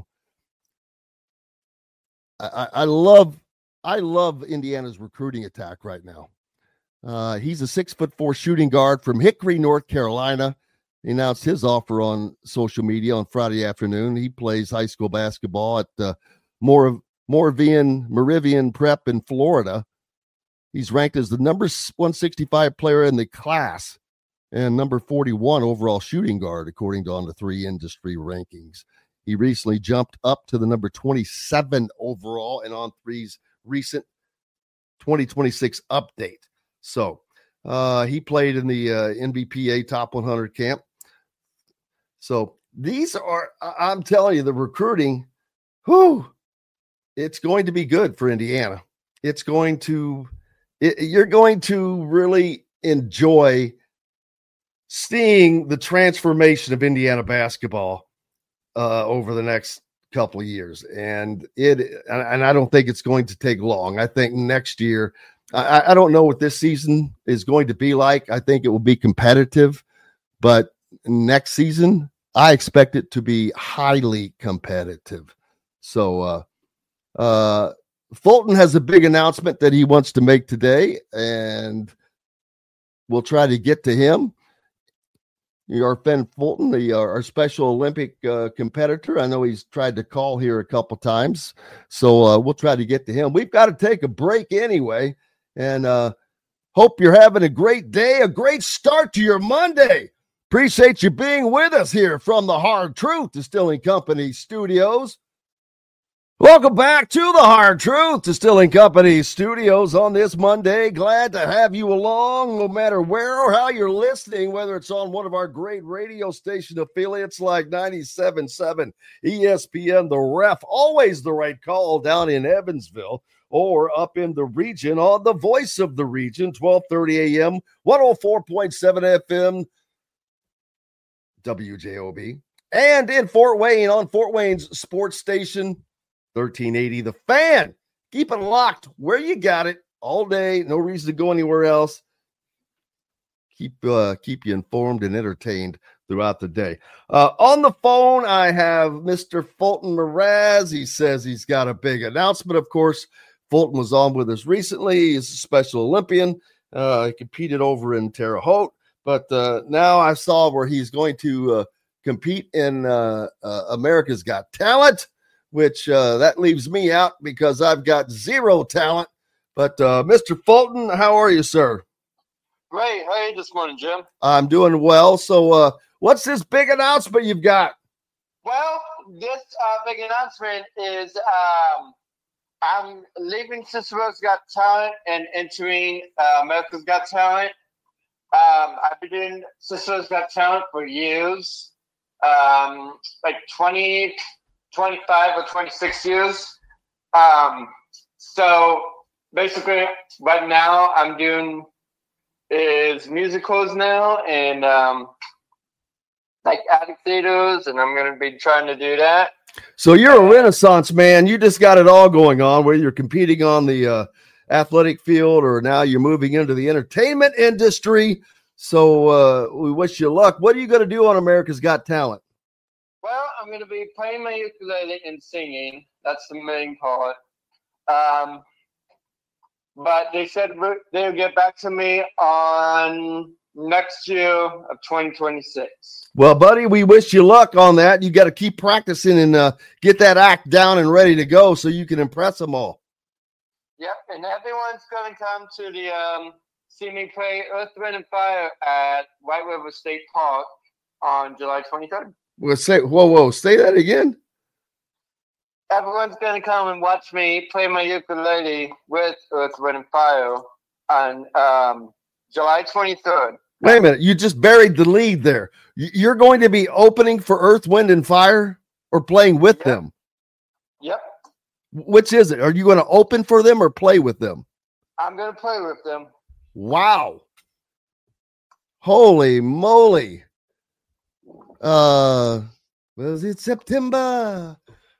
I love Indiana's recruiting attack right now. He's a 6'4" shooting guard from Hickory, North Carolina. He announced his offer on social media on Friday afternoon. He plays high school basketball at Moravian Prep in Florida. He's ranked as the number 165 player in the class and number 41 overall shooting guard, according to On the 3 industry rankings. He recently jumped up to the number 27 overall and On 3's recent 2026 update. So he played in the NBPA Top 100 camp. So these are, I'm telling you, the recruiting, it's going to be good for Indiana. You're going to really enjoy seeing the transformation of Indiana basketball over the next couple of years. And I don't think it's going to take long. I think next year, I don't know what this season is going to be like. I think it will be competitive, but next season, I expect it to be highly competitive. So, Fulton has a big announcement that he wants to make today, and we'll try to get to him. Our Ben Fulton, our Special Olympic competitor. I know he's tried to call here a couple times, so we'll try to get to him. We've got to take a break anyway, and hope you're having a great day, a great start to your Monday. Appreciate you being with us here from the Hard Truth Distilling Company studios. Welcome back to the Hard Truth Distilling Company studios on this Monday. Glad to have you along, no matter where or how you're listening, whether it's on one of our great radio station affiliates like 97.7 ESPN, The Ref, always the right call down in Evansville, or up in the region on the Voice of the Region, 1230 AM, 104.7 FM, WJOB, and in Fort Wayne on Fort Wayne's sports station, 1380 The Fan. Keep it locked where you got it all day. No reason to go anywhere else. Keep you informed and entertained throughout the day. On the phone, I have Mr. Fulton Mraz. He says he's got a big announcement. Of course, Fulton was on with us recently. He's a Special Olympian. He competed over in Terre Haute, but now I saw where he's going to compete in America's Got Talent, which that leaves me out because I've got zero talent. But Mr. Fulton, how are you, sir? Great. How are you this morning, Jim? I'm doing well. So what's this big announcement you've got? Well, this big announcement is I'm leaving Cicero's Got Talent and entering America's Got Talent. I've been doing Cicero's Got Talent for years, like 20, 25 or 26 years. So basically right now I'm doing is musicals now and like Addict Theaters, and I'm going to be trying to do that. So you're a Renaissance man. You just got it all going on, whether you're competing on the athletic field or now you're moving into the entertainment industry. So we wish you luck. What are you going to do on America's Got Talent? Well, I'm going to be playing my ukulele and singing. That's the main part. But they said they'll get back to me on next year of 2026. Well, buddy, we wish you luck on that. You got to keep practicing and get that act down and ready to go so you can impress them all. Yep, and everyone's going to come to the see me play Earth, Wind, and Fire at White River State Park on July 23rd. Well, say that again. Everyone's going to come and watch me play my ukulele with Earth, Wind, and Fire on July 23rd. Wait a minute. You just buried the lead there. You're going to be opening for Earth, Wind, and Fire or playing with them? Yep. Which is it? Are you going to open for them or play with them? I'm going to play with them. Wow. Holy moly. Was it September?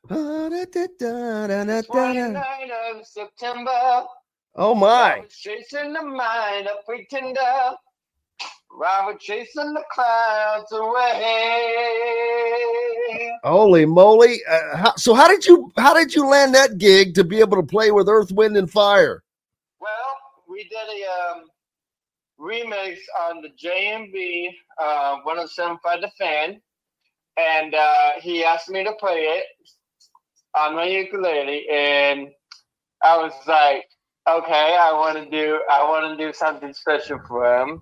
29th of September. Oh my! I was chasing the mind of pretender. I was chasing the clouds away. Holy moly! So how did you land that gig to be able to play with Earth, Wind, and Fire? Well, we did a remix on the JMV 107.5 The Fan, and he asked me to play it on my ukulele, and I was like, okay, I want to do something special for him.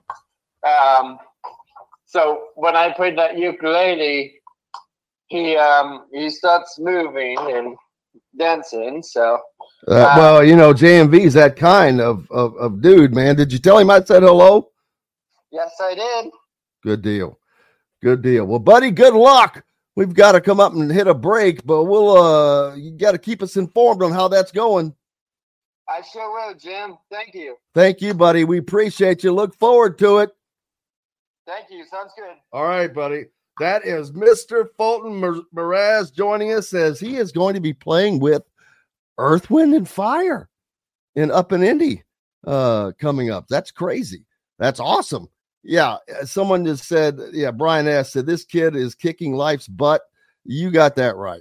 So when I played that ukulele, he starts moving and dancing. So well, JMV is that kind of dude, man. Did you tell him I said hello? Yes, I did. Good deal. Well, buddy, good luck. We've got to come up and hit a break, but you got to keep us informed on how that's going. I sure will, Jim. Thank you. Thank you, buddy. We appreciate you. Look forward to it. Thank you. Sounds good. All right, buddy. That is Mr. Fulton Mraz joining us as he is going to be playing with Earth, Wind, and Fire up in Indy coming up. That's crazy. That's awesome. Yeah, someone just said, Brian S. said, this kid is kicking life's butt. You got that right.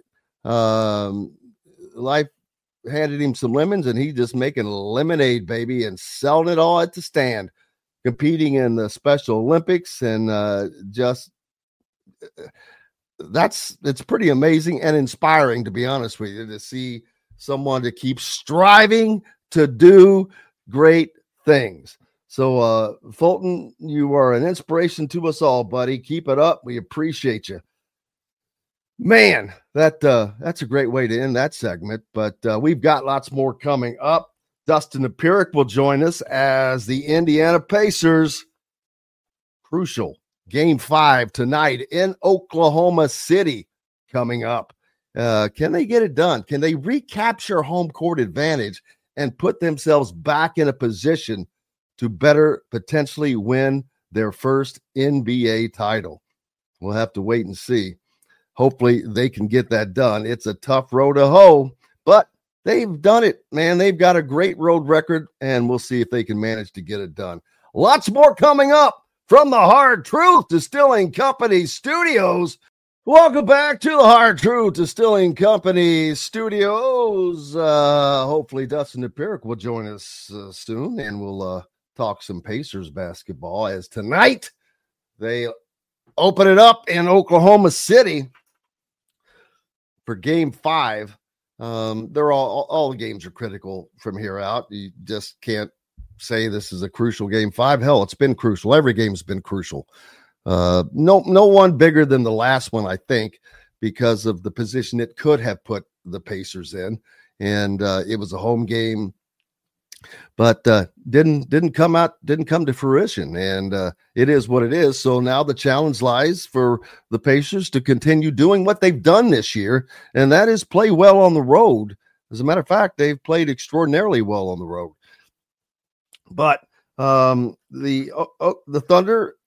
Life handed him some lemons, and he's just making lemonade, baby, and selling it all at the stand, competing in the Special Olympics, and it's pretty amazing and inspiring, to be honest with you, to see someone to keep striving to do great things. So, Fulton, you are an inspiration to us all, buddy. Keep it up. We appreciate you. Man, that's a great way to end that segment, but we've got lots more coming up. Dustin Apirich will join us as the Indiana Pacers, crucial Game 5 tonight in Oklahoma City coming up. Can they get it done? Can they recapture home court advantage and put themselves back in a position to better potentially win their first NBA title? We'll have to wait and see. Hopefully they can get that done. It's a tough road to hoe, but they've done it, man. They've got a great road record, and we'll see if they can manage to get it done. Lots more coming up from the Hard Truth Distilling Company studios. Welcome back to the Hard Truth Distilling Company studios. Hopefully Dustin Apirich will join us soon, and we'll talk some Pacers basketball as tonight they open it up in Oklahoma City for Game 5. They're all the games are critical from here out. You just can't say this is a crucial Game 5. Hell, it's been crucial. Every game's been crucial. No one bigger than the last one, I think, because of the position it could have put the Pacers in, and it was a home game, but didn't come to fruition, and it is what it is. So now the challenge lies for the Pacers to continue doing what they've done this year, and that is play well on the road. As a matter of fact, they've played extraordinarily well on the road. But the Thunder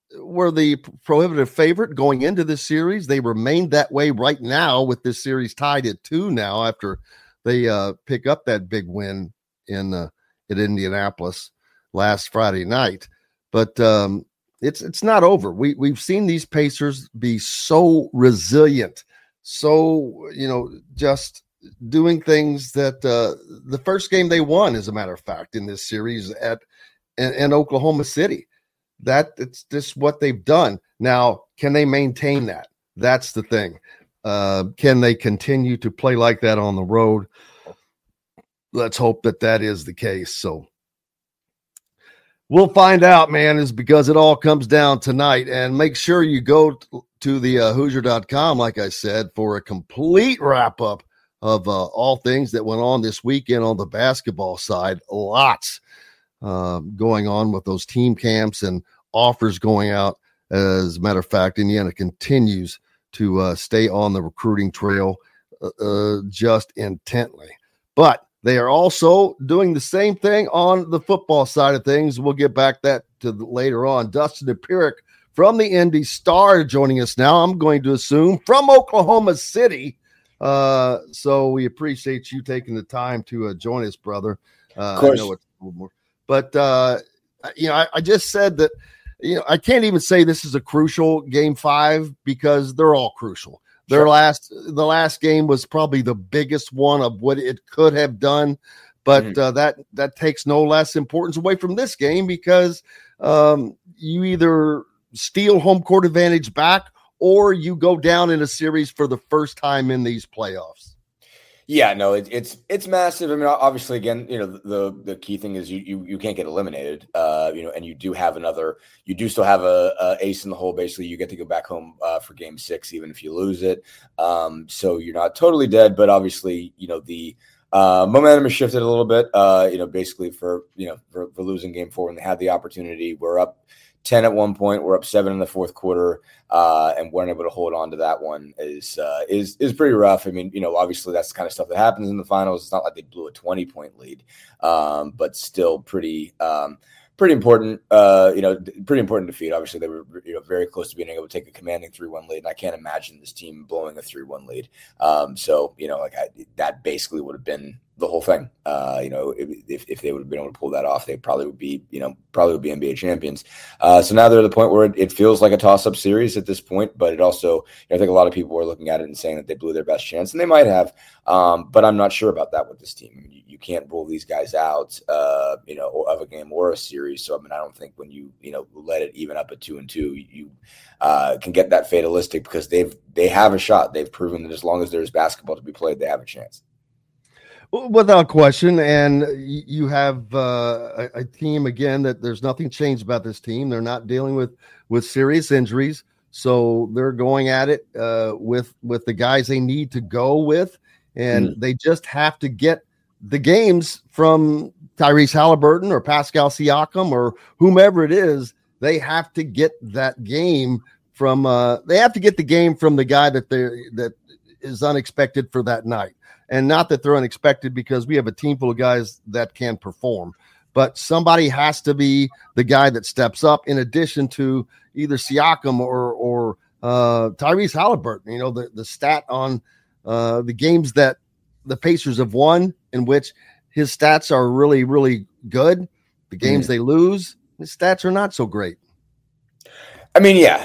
were the prohibitive favorite going into this series. They remained that way right now with this series tied at 2 now after they pick up that big win at Indianapolis last Friday night. But it's not over. We've seen these Pacers be so resilient, so, just doing things that the first game they won, as a matter of fact, in this series in Oklahoma City. That it's just what they've done. Now, can they maintain that? That's the thing. Can they continue to play like that on the road? Let's hope that is the case. So we'll find out, man, is because it all comes down tonight. And make sure you go to the Hoosier.com, like I said, for a complete wrap-up of all things that went on this weekend on the basketball side. Lots going on with those team camps and offers going out. As a matter of fact, Indiana continues to stay on the recruiting trail just intently. But they are also doing the same thing on the football side of things. We'll get back to later on. Dustin Epirik from the Indy Star joining us now. I'm going to assume from Oklahoma City. So we appreciate you taking the time to join us, brother. Of course. I know it's a little more. But, I just said that, I can't even say this is a crucial Game 5 because they're all crucial. The last game was probably the biggest one of what it could have done, but that takes no less importance away from this game because you either steal home court advantage back or you go down in a series for the first time in these playoffs. Yeah, no, it's massive. I mean, obviously, again, the key thing is you can't get eliminated, and you do still have a ace in the hole. Basically, you get to go back home for Game 6, even if you lose it. So you're not totally dead, but obviously, the momentum has shifted a little bit. Basically for losing Game 4 when they had the opportunity, we're up 10 at one point. We're up 7 in the fourth quarter, and weren't able to hold on to that one is pretty rough. I mean, obviously that's the kind of stuff that happens in the finals. It's not like they blew a 20-point lead, but still pretty important. Pretty important defeat. Obviously, they were very close to being able to take a commanding 3-1 lead, and I can't imagine this team blowing a 3-1 lead. That basically would have been the whole thing. If they would have been able to pull that off, they probably would be NBA champions. So now they're at the point where it feels like a toss-up series at this point, but it also, I think a lot of people are looking at it and saying that they blew their best chance, and they might have, but I'm not sure about that with this team. I mean, you can't rule these guys out, of a game or a series. So, I mean, I don't think when you let it even up at 2-2, you can get that fatalistic because they have a shot. They've proven that as long as there's basketball to be played, they have a chance. Without question, and you have a team, again, that there's nothing changed about this team. They're not dealing with serious injuries, so they're going at it with the guys they need to go with, and they just have to get the games from Tyrese Halliburton or Pascal Siakam or whomever it is. They have to get that game from they have to get the game from the guy that is unexpected for that night. And not that they're unexpected because we have a team full of guys that can perform, but somebody has to be the guy that steps up in addition to either Siakam or Tyrese Halliburton. The stat on the games that the Pacers have won in which his stats are really, really good. The games they lose, his stats are not so great. I mean, yeah,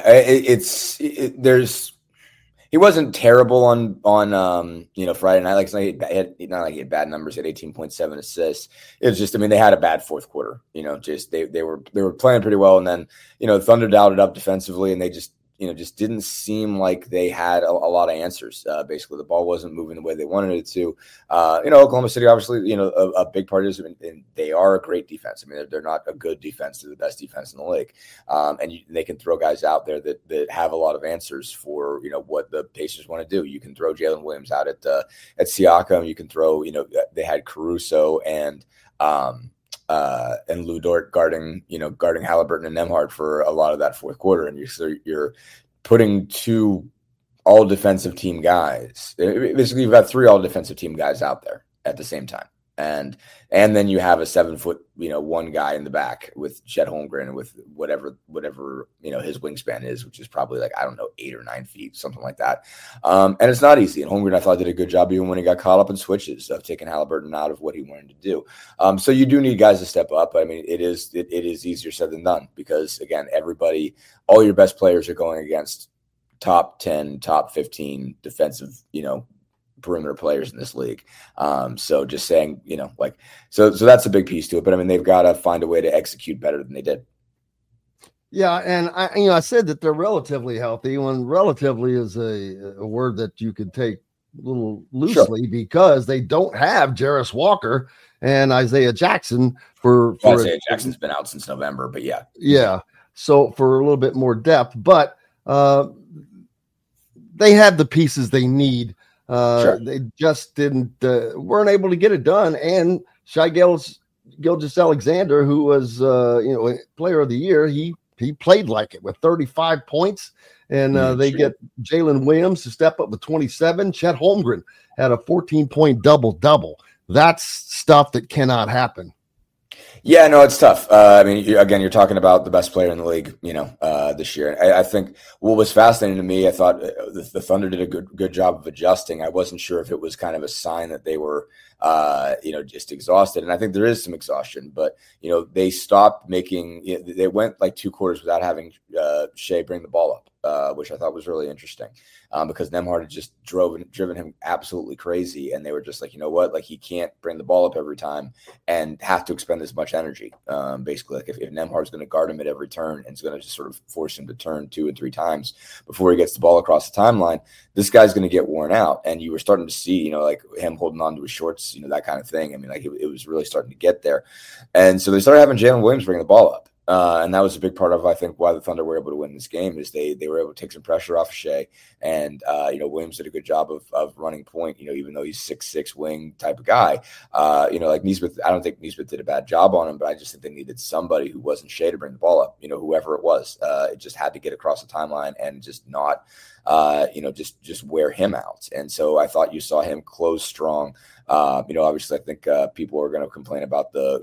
he wasn't terrible on Friday night. Like he had bad numbers. He had 18.7 assists. It was just, I mean, they had a bad fourth quarter. They were playing pretty well, and then Thunder dialed it up defensively, and they just didn't seem like they had a lot of answers. Basically, the ball wasn't moving the way they wanted it to. Oklahoma City, obviously, a big part is, and they are a great defense. I mean, they're not a good defense; they're the best defense in the league. And they can throw guys out there that have a lot of answers for what the Pacers want to do. You can throw Jalen Williams out at Siakam. You can throw they had Caruso and Lou Dort guarding Halliburton and Nembhard for a lot of that fourth quarter. And you're putting two all defensive team guys. Basically, you've got 3 all defensive team guys out there at the same time. And then you have a 7-foot, one guy in the back with Chet Holmgren with whatever, his wingspan is, which is probably 8 or 9 feet, something like that. And it's not easy. And Holmgren, I thought, did a good job even when he got caught up in switches of taking Halliburton out of what he wanted to do. So you do need guys to step up. I mean, it is easier said than done because, again, all your best players are going against top 10, top 15 defensive, perimeter players in this league. So just saying, so that's a big piece to it. But I mean, they've got to find a way to execute better than they did. Yeah, and I said that they're relatively healthy. When relatively is a word that you could take a little loosely because they don't have Jarris Walker and Isaiah Jackson Isaiah Jackson's been out since November, but yeah. Yeah. So for a little bit more depth, but they have the pieces they need. They just weren't able to get it done. And Shai Gilgeous-Alexander, who was player of the year, he played like it with 35 points. And they get Jalen Williams to step up with 27. Chet Holmgren had a 14-point double-double. That's stuff that cannot happen. Yeah, no, it's tough. I mean, you're talking about the best player in the league, this year. I think what was fascinating to me, I thought the Thunder did a good job of adjusting. I wasn't sure if it was kind of a sign that they were, just exhausted. And I think there is some exhaustion, but, they stopped they went like 2 quarters without having Shai bring the ball up, which I thought was really interesting because Nembhard had just driven him absolutely crazy. And they were just like, you know what, like he can't bring the ball up every time and have to expend this much energy. Basically, like if Nembhard's going to guard him at every turn and it's going to just sort of force him to turn 2 and 3 times before he gets the ball across the timeline, this guy's going to get worn out. And you were starting to see, like him holding on to his shorts, that kind of thing. I mean, like it was really starting to get there. And so they started having Jalen Williams bring the ball up. And that was a big part of, I think, why the Thunder were able to win this game is they were able to take some pressure off of Shai. And, Williams did a good job of running point, even though he's 6'6" wing type of guy. Like Nesmith, I don't think Nesmith did a bad job on him, but I just think they needed somebody who wasn't Shai to bring the ball up, whoever it was. It just had to get across the timeline and just not, just wear him out. And so I thought you saw him close strong. Obviously, I think people are going to complain about the,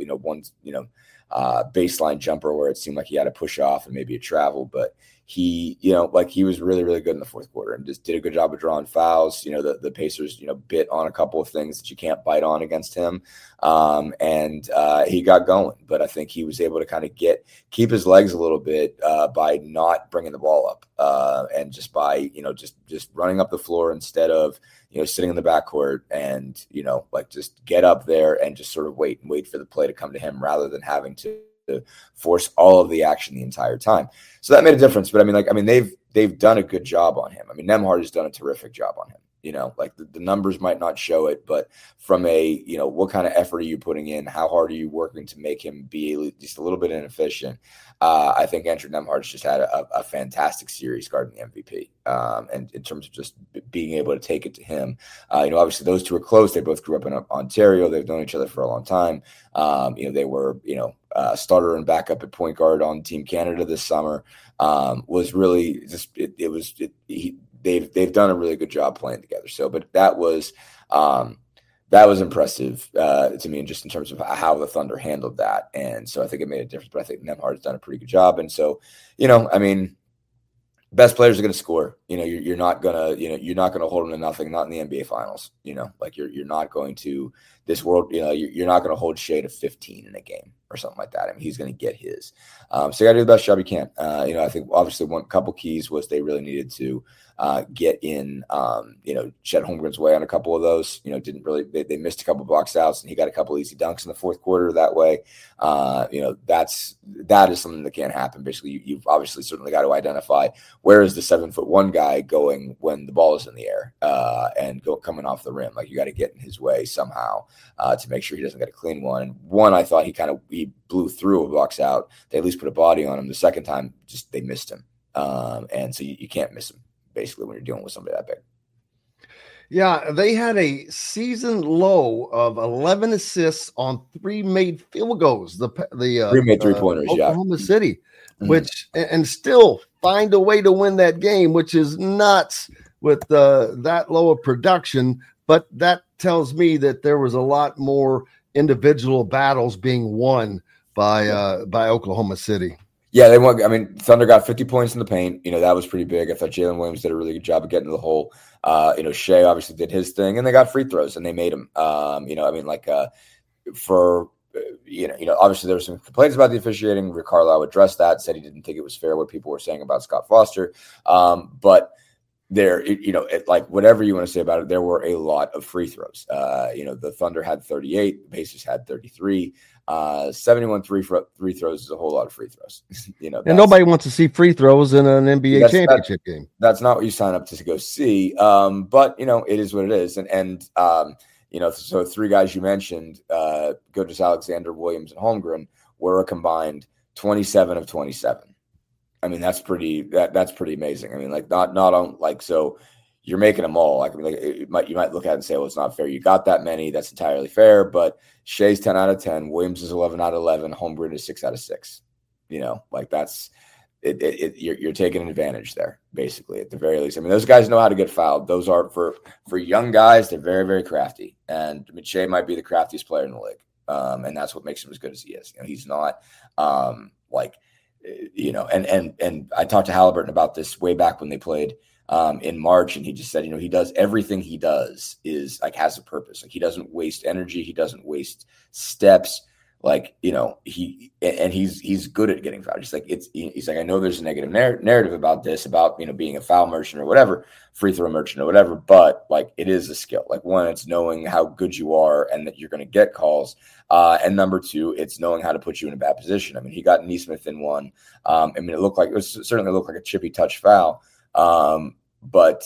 baseline jumper where it seemed like he had to push off and maybe a travel, but he, he was really, really good in the fourth quarter and just did a good job of drawing fouls. The Pacers, bit on a couple of things that you can't bite on against him. And he got going, but I think he was able to kind of keep his legs a little bit by not bringing the ball up and just by, just running up the floor instead of, sitting in the backcourt and, just get up there and just sort of wait for the play to come to him rather than having to force all of the action the entire time. So that made a difference. But they've done a good job on him. I mean, Nembhard has done a terrific job on him. The numbers might not show it, but from a, what kind of effort are you putting in? How hard are you working to make him be just a little bit inefficient? I think Andrew Nembhard's just had a fantastic series guarding the MVP. And in terms of just being able to take it to him, obviously those two are close. They both grew up in Ontario. They've known each other for a long time. They were, starter and backup at point guard on Team Canada this summer. Was really just, they've done a really good job playing together. So, but that was impressive to me, and just in terms of how the Thunder handled that. And so I think it made a difference, but I think Nembhard's done a pretty good job. And so, best players are going to score. You're not going to hold them to nothing, not in the NBA finals, you're not going to this world, you're not going to hold Shai to 15 in a game or something like that. I mean, he's going to get his. So you got to do the best job you can. I think obviously one couple keys was they really needed to get in, Chet Holmgren's way on a couple of those. Didn't really they missed a couple box outs, and he got a couple easy dunks in the fourth quarter that way. That is something that can't happen. Basically, you've obviously certainly got to identify where is the 7'1" guy going when the ball is in the air and coming off the rim. Like you got to get in his way somehow to make sure he doesn't get a clean one. And one, I thought he blew through a box out. They at least put a body on him. The second time, just they missed him, and so you can't miss him. Basically, when you're dealing with somebody that big. Yeah, they had a season low of 11 assists on 3 made field goals. The 3 made 3-pointers, Oklahoma City, which and still find a way to win that game, which is nuts with that low of production. But that tells me that there was a lot more individual battles being won by Oklahoma City. Yeah, they won. I mean, Thunder got 50 points in the paint. That was pretty big. I thought Jalen Williams did a really good job of getting to the hole. Shea obviously did his thing, and they got free throws, and they made them. Obviously there were some complaints about the officiating. Rick Carlisle addressed that, said he didn't think it was fair what people were saying about Scott Foster. But there, whatever you want to say about it, there were a lot of free throws. The Thunder had 38, the Pacers had 33. 71 free throws is a whole lot of free throws. And nobody wants to see free throws in an NBA championship game. That's not what you sign up to go see. But it is what it is. So three guys you mentioned, Gilgeous-Alexander, Williams, and Holmgren, were a combined 27 of 27. I mean, that's pretty amazing. I mean, so you're making them all. You might look at it and say, well, it's not fair. You got that many. That's entirely fair. But Shea's 10 out of 10. Williams is 11 out of 11. Holmgren is 6 out of 6. That's it. You're taking an advantage there, basically, at the very least. I mean, those guys know how to get fouled. Those are for young guys. They're very, very crafty. And Shea might be the craftiest player in the league. And that's what makes him as good as he is. He's not and I talked to Halliburton about this way back when they played in March, and he just said, he does everything he does is has a purpose. He doesn't waste energy. He doesn't waste steps. He's good at getting fouled. He's like, I know there's a negative narrative about this, about, being a foul merchant or whatever, free throw merchant or whatever, but it is a skill. One, it's knowing how good you are and that you're going to get calls. And number two, it's knowing how to put you in a bad position. I mean, he got Nesmith in one. It certainly looked like a chippy touch foul. But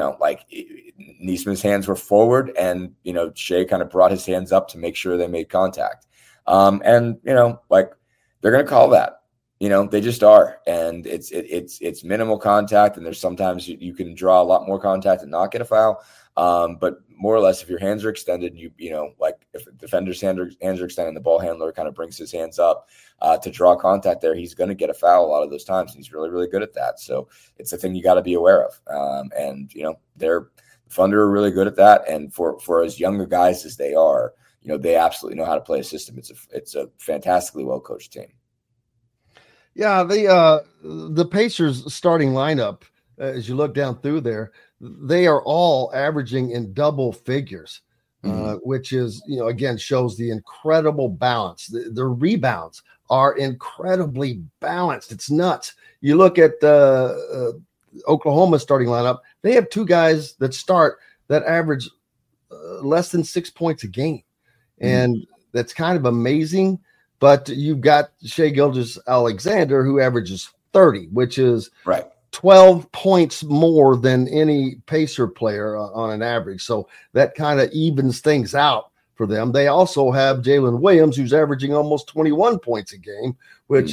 Nesmith's hands were forward, and, Shea kind of brought his hands up to make sure they made contact. They're going to call that, they just are. And it's minimal contact. And there's sometimes you can draw a lot more contact and not get a foul. But more or less, if your hands are extended, if the defender's hands are extended, the ball handler kind of brings his hands up to draw contact there, he's going to get a foul a lot of those times. And he's really, really good at that. So it's a thing you got to be aware of. The Thunder are really good at that. And for as younger guys as they are, they absolutely know how to play a system. It's a fantastically well-coached team. Yeah, the Pacers starting lineup, as you look down through there, they are all averaging in double figures, which is, again, shows the incredible balance. The rebounds are incredibly balanced. It's nuts. You look at Oklahoma starting lineup, they have two guys that start that average less than 6 points a game. And that's kind of amazing. But you've got Shai Gilgeous-Alexander, who averages 30, which is 12 points more than any Pacer player on an average. So that kind of evens things out for them. They also have Jalen Williams, who's averaging almost 21 points a game, which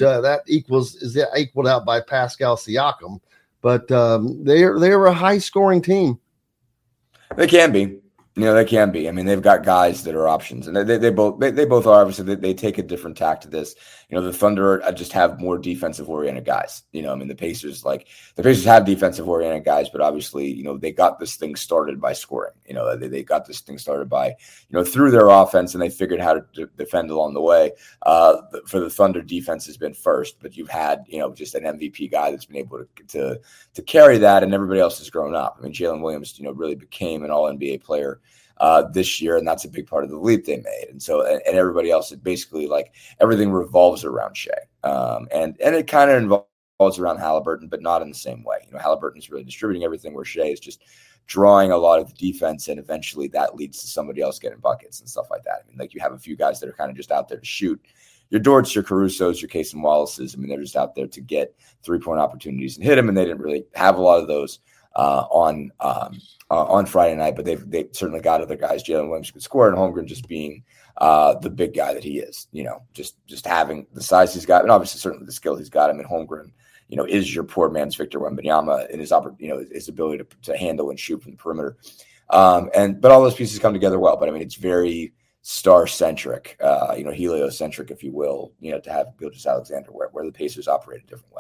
is equaled out by Pascal Siakam. But they're a high-scoring team. They can be. They can be. I mean, they've got guys that are options, and they both are. Obviously, they take a different tack to this. The Thunder just have more defensive oriented guys. The Pacers have defensive oriented guys, but obviously, they got this thing started by scoring. They got this thing started by through their offense, and they figured how to defend along the way. For the Thunder, defense has been first, but you've had just an MVP guy that's been able to carry that, and everybody else has grown up. I mean, Jalen Williams, really became an All NBA player this year, and that's a big part of the leap they made. And so, and everybody else, it basically everything revolves around Shea, and it kind of involves around Halliburton, but not in the same way. Halliburton is really distributing everything, where Shea is just drawing a lot of the defense, and eventually that leads to somebody else getting buckets and stuff like that. I mean, you have a few guys that are kind of just out there to shoot. Your Dorts, your Carusos, your Casey Wallaces. I mean, they're just out there to get 3-point opportunities and hit them, and they didn't really have a lot of those on Friday night, but they've certainly got other guys. Jalen Williams could score, and Holmgren just being the big guy that he is, just having the size he's got, and obviously certainly the skill he's got. I mean, Holmgren, is your poor man's Victor Wembanyama in his his ability to handle and shoot from the perimeter. But all those pieces come together well. But I mean, it's very star-centric, heliocentric, if you will, to have Gilgeous-Alexander where the Pacers operate a different way.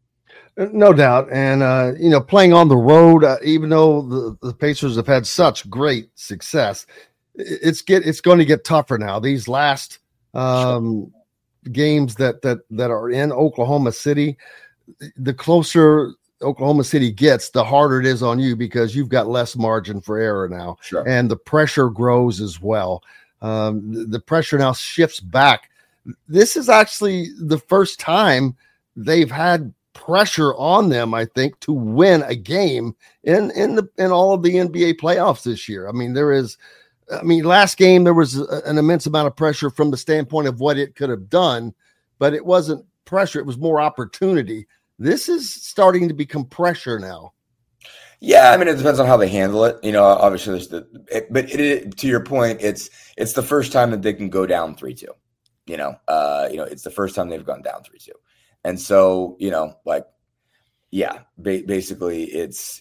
No doubt. And, playing on the road, even though the Pacers have had such great success, it's going to get tougher now. These last games that are in Oklahoma City, the closer Oklahoma City gets, the harder it is on you because you've got less margin for error now. Sure. And the pressure grows as well. The pressure now shifts back. This is actually the first time they've had pressure on them, I think, to win a game in all of the NBA playoffs this year. I mean, last game there was an immense amount of pressure from the standpoint of what it could have done, but it wasn't pressure. It was more opportunity. This is starting to become pressure now. Yeah, I mean, it depends on how they handle it. Obviously, to your point, it's the first time that they can go down 3-2. It's the first time they've gone down 3-2, and so basically, it's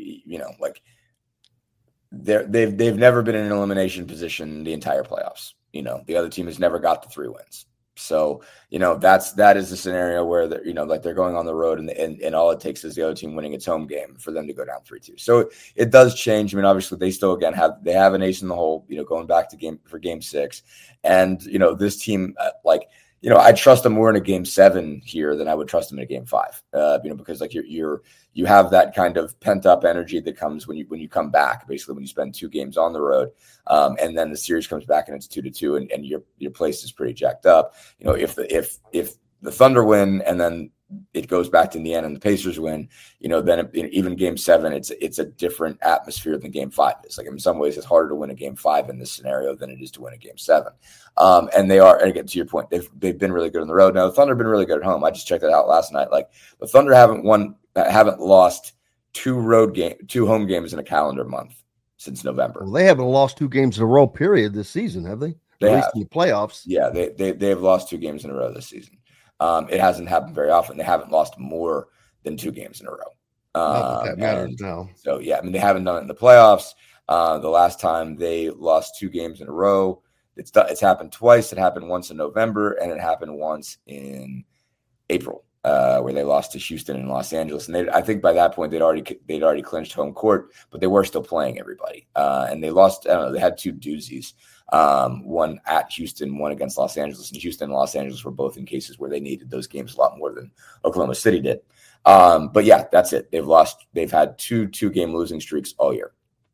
they've never been in an elimination position the entire playoffs. The other team has never got the 3 wins. So, that is the scenario where they're going on the road and all it takes is the other team winning its home game for them to go down 3-2. So it does change. I mean, obviously they still, again, have an ace in the hole, going back to game 6. And, this team, I trust them more in a game 7 here than I would trust them in a game 5, because you have that kind of pent up energy that comes when you come back, basically when you spend 2 games on the road, and then the series comes back and it's 2-2 and your place is pretty jacked up. If the Thunder win and then it goes back to Indiana and the Pacers win, then even game 7, it's a different atmosphere than game 5 is. Like in some ways, it's harder to win a game 5 in this scenario than it is to win a game 7. And they are, and again, to your point, they've been really good on the road. Now the Thunder have been really good at home. I just checked that out last night. Like the Thunder haven't lost 2 home games in a calendar month since November. Well, they haven't lost 2 games in a row, period, this season, have they? At least in the playoffs. Yeah, they've lost 2 games in a row this season. It hasn't happened very often. They haven't lost more than 2 games in a row. Not that matters now. So, yeah, I mean, they haven't done it in the playoffs. The last time they lost 2 games in a row, it's happened twice. It happened once in November, and it happened once in April, where they lost to Houston and Los Angeles. And I think by that point they'd already clinched home court, but they were still playing everybody. And they lost. I don't know. They had 2 doozies. One at Houston, one against Los Angeles, and Houston and Los Angeles were both in cases where they needed those games a lot more than Oklahoma City did. But yeah, that's it. They've had 2 game losing streaks all year,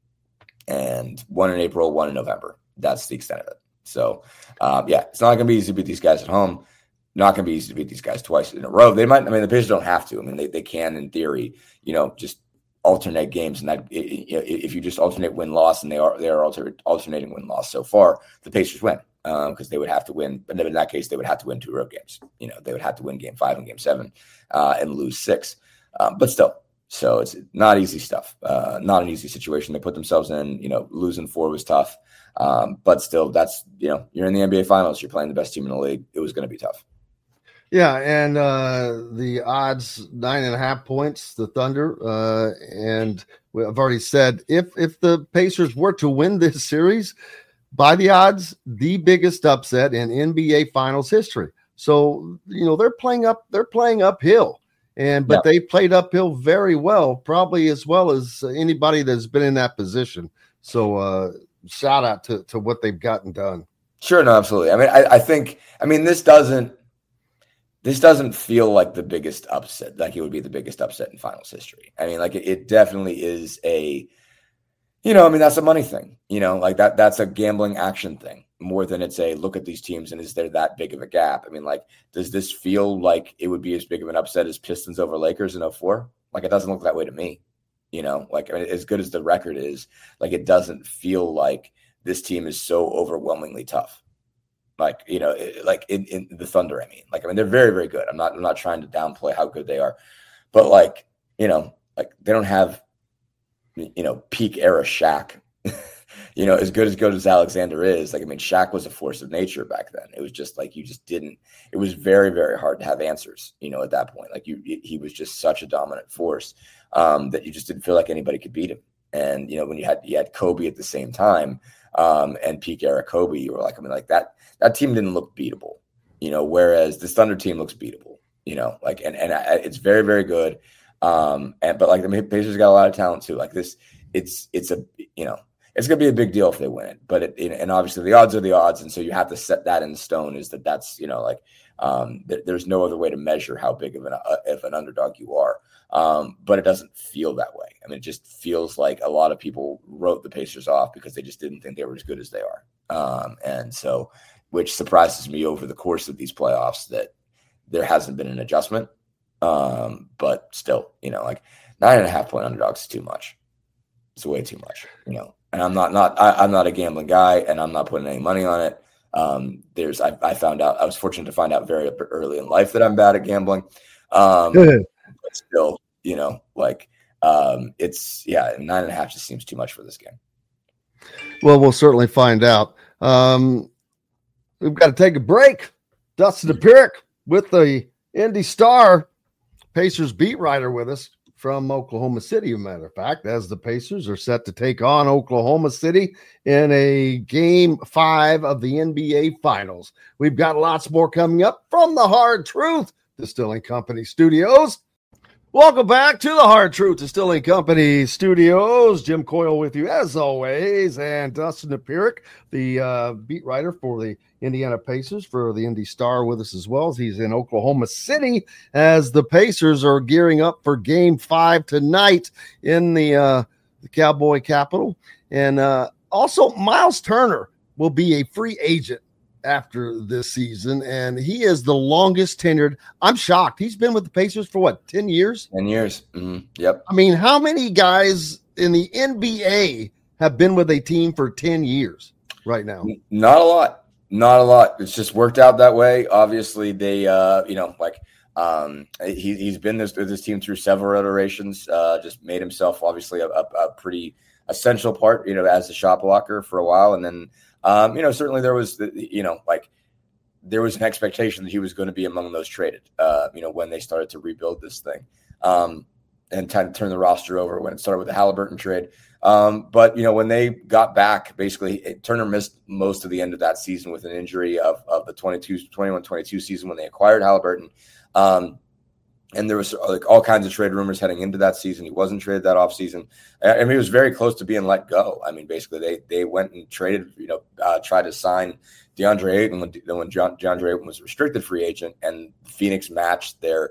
and 1 in April, 1 in November. That's the extent of it. So, it's not going to be easy to beat these guys at home. Not going to be easy to beat these guys twice in a row. They might. I mean, the Pacers don't have to. I mean, they can in theory. Just alternate games, and that if you just alternate win-loss, and they are alternating win-loss so far, the Pacers win because they would have to win. But in that case, they would have to win 2 road games. They would have to win game 5 and game 7 and lose 6. But still, so it's not easy stuff. Not an easy situation they put themselves in. Losing 4 was tough, but still, that's you're in the NBA Finals. You're playing the best team in the league. It was going to be tough. Yeah, and the odds 9.5 points, the Thunder, and I've already said if the Pacers were to win this series, by the odds, the biggest upset in NBA Finals history. So they're playing uphill, but they played uphill very well, probably as well as anybody that's been in that position. So shout out to what they've gotten done. Sure, no, absolutely. I mean, I think this doesn't feel like the biggest upset, like it would be the biggest upset in finals history. I mean, like it definitely is that's a money thing, that's a gambling action thing more than it's a look at these teams and is there that big of a gap? I mean, does this feel like it would be as big of an upset as Pistons over Lakers in 2004? It doesn't look that way to me, as good as the record is, it doesn't feel like this team is so overwhelmingly tough. In the Thunder, they're very, very good. I'm not trying to downplay how good they are, but they don't have, peak era Shaq, as good as Alexander is. Shaq was a force of nature back then. It was just it was very, very hard to have answers, at that point. He was just such a dominant force that you just didn't feel like anybody could beat him. And, when you had Kobe at the same time, and peak era Kobe, you were that team didn't look beatable, whereas this Thunder team looks beatable, and it's very, very good. But the Pacers got a lot of talent too. it's going to be a big deal if they win it. But and obviously the odds are the odds, and so you have to set that in stone. Is that's there's no other way to measure how big of an underdog you are. But it doesn't feel that way. I mean, it just feels like a lot of people wrote the Pacers off because they just didn't think they were as good as they are. And so, which surprises me over the course of these playoffs that there hasn't been an adjustment. But still, 9.5 point underdogs is too much. It's way too much, and I'm not a gambling guy, and I'm not putting any money on it. I found out, I was fortunate to find out very early in life that I'm bad at gambling. But still, it's 9.5 just seems too much for this game. Well, we'll certainly find out. We've got to take a break. Dustin Apirich with the Indy Star Pacers beat writer with us from Oklahoma City, as a matter of fact, as the Pacers are set to take on Oklahoma City in a Game 5 of the NBA Finals. We've got lots more coming up from the Hard Truth Distilling Company Studios. Welcome back to the Hard Truth Distilling Company Studios. Jim Coyle with you as always, and Dustin Apirich, the beat writer for the Indiana Pacers for the Indy Star, with us as well, as he's in Oklahoma City as the Pacers are gearing up for Game 5 tonight in the Cowboy Capital. And also, Miles Turner will be a free agent after this season, and he is the longest tenured. I'm shocked. He's been with the Pacers for what, 10 years? 10 years. Mm-hmm. Yep. I mean, how many guys in the NBA have been with a team for 10 years right now? Not a lot. It's just worked out that way. Obviously, they, he's been with this team through several iterations, just made himself obviously a pretty essential part, as a shot blocker for a while. And then, certainly there was, there was an expectation that he was going to be among those traded, when they started to rebuild this thing, and kind of turn the roster over when it started with the Halliburton trade. But when they got back, basically Turner missed most of the end of that season with an injury of the 21-22 season when they acquired Halliburton. And there was all kinds of trade rumors heading into that season. He wasn't traded that offseason. I mean, he was very close to being let go. I mean, basically they went and traded, tried to sign DeAndre Ayton when DeAndre Ayton was a restricted free agent, and Phoenix matched their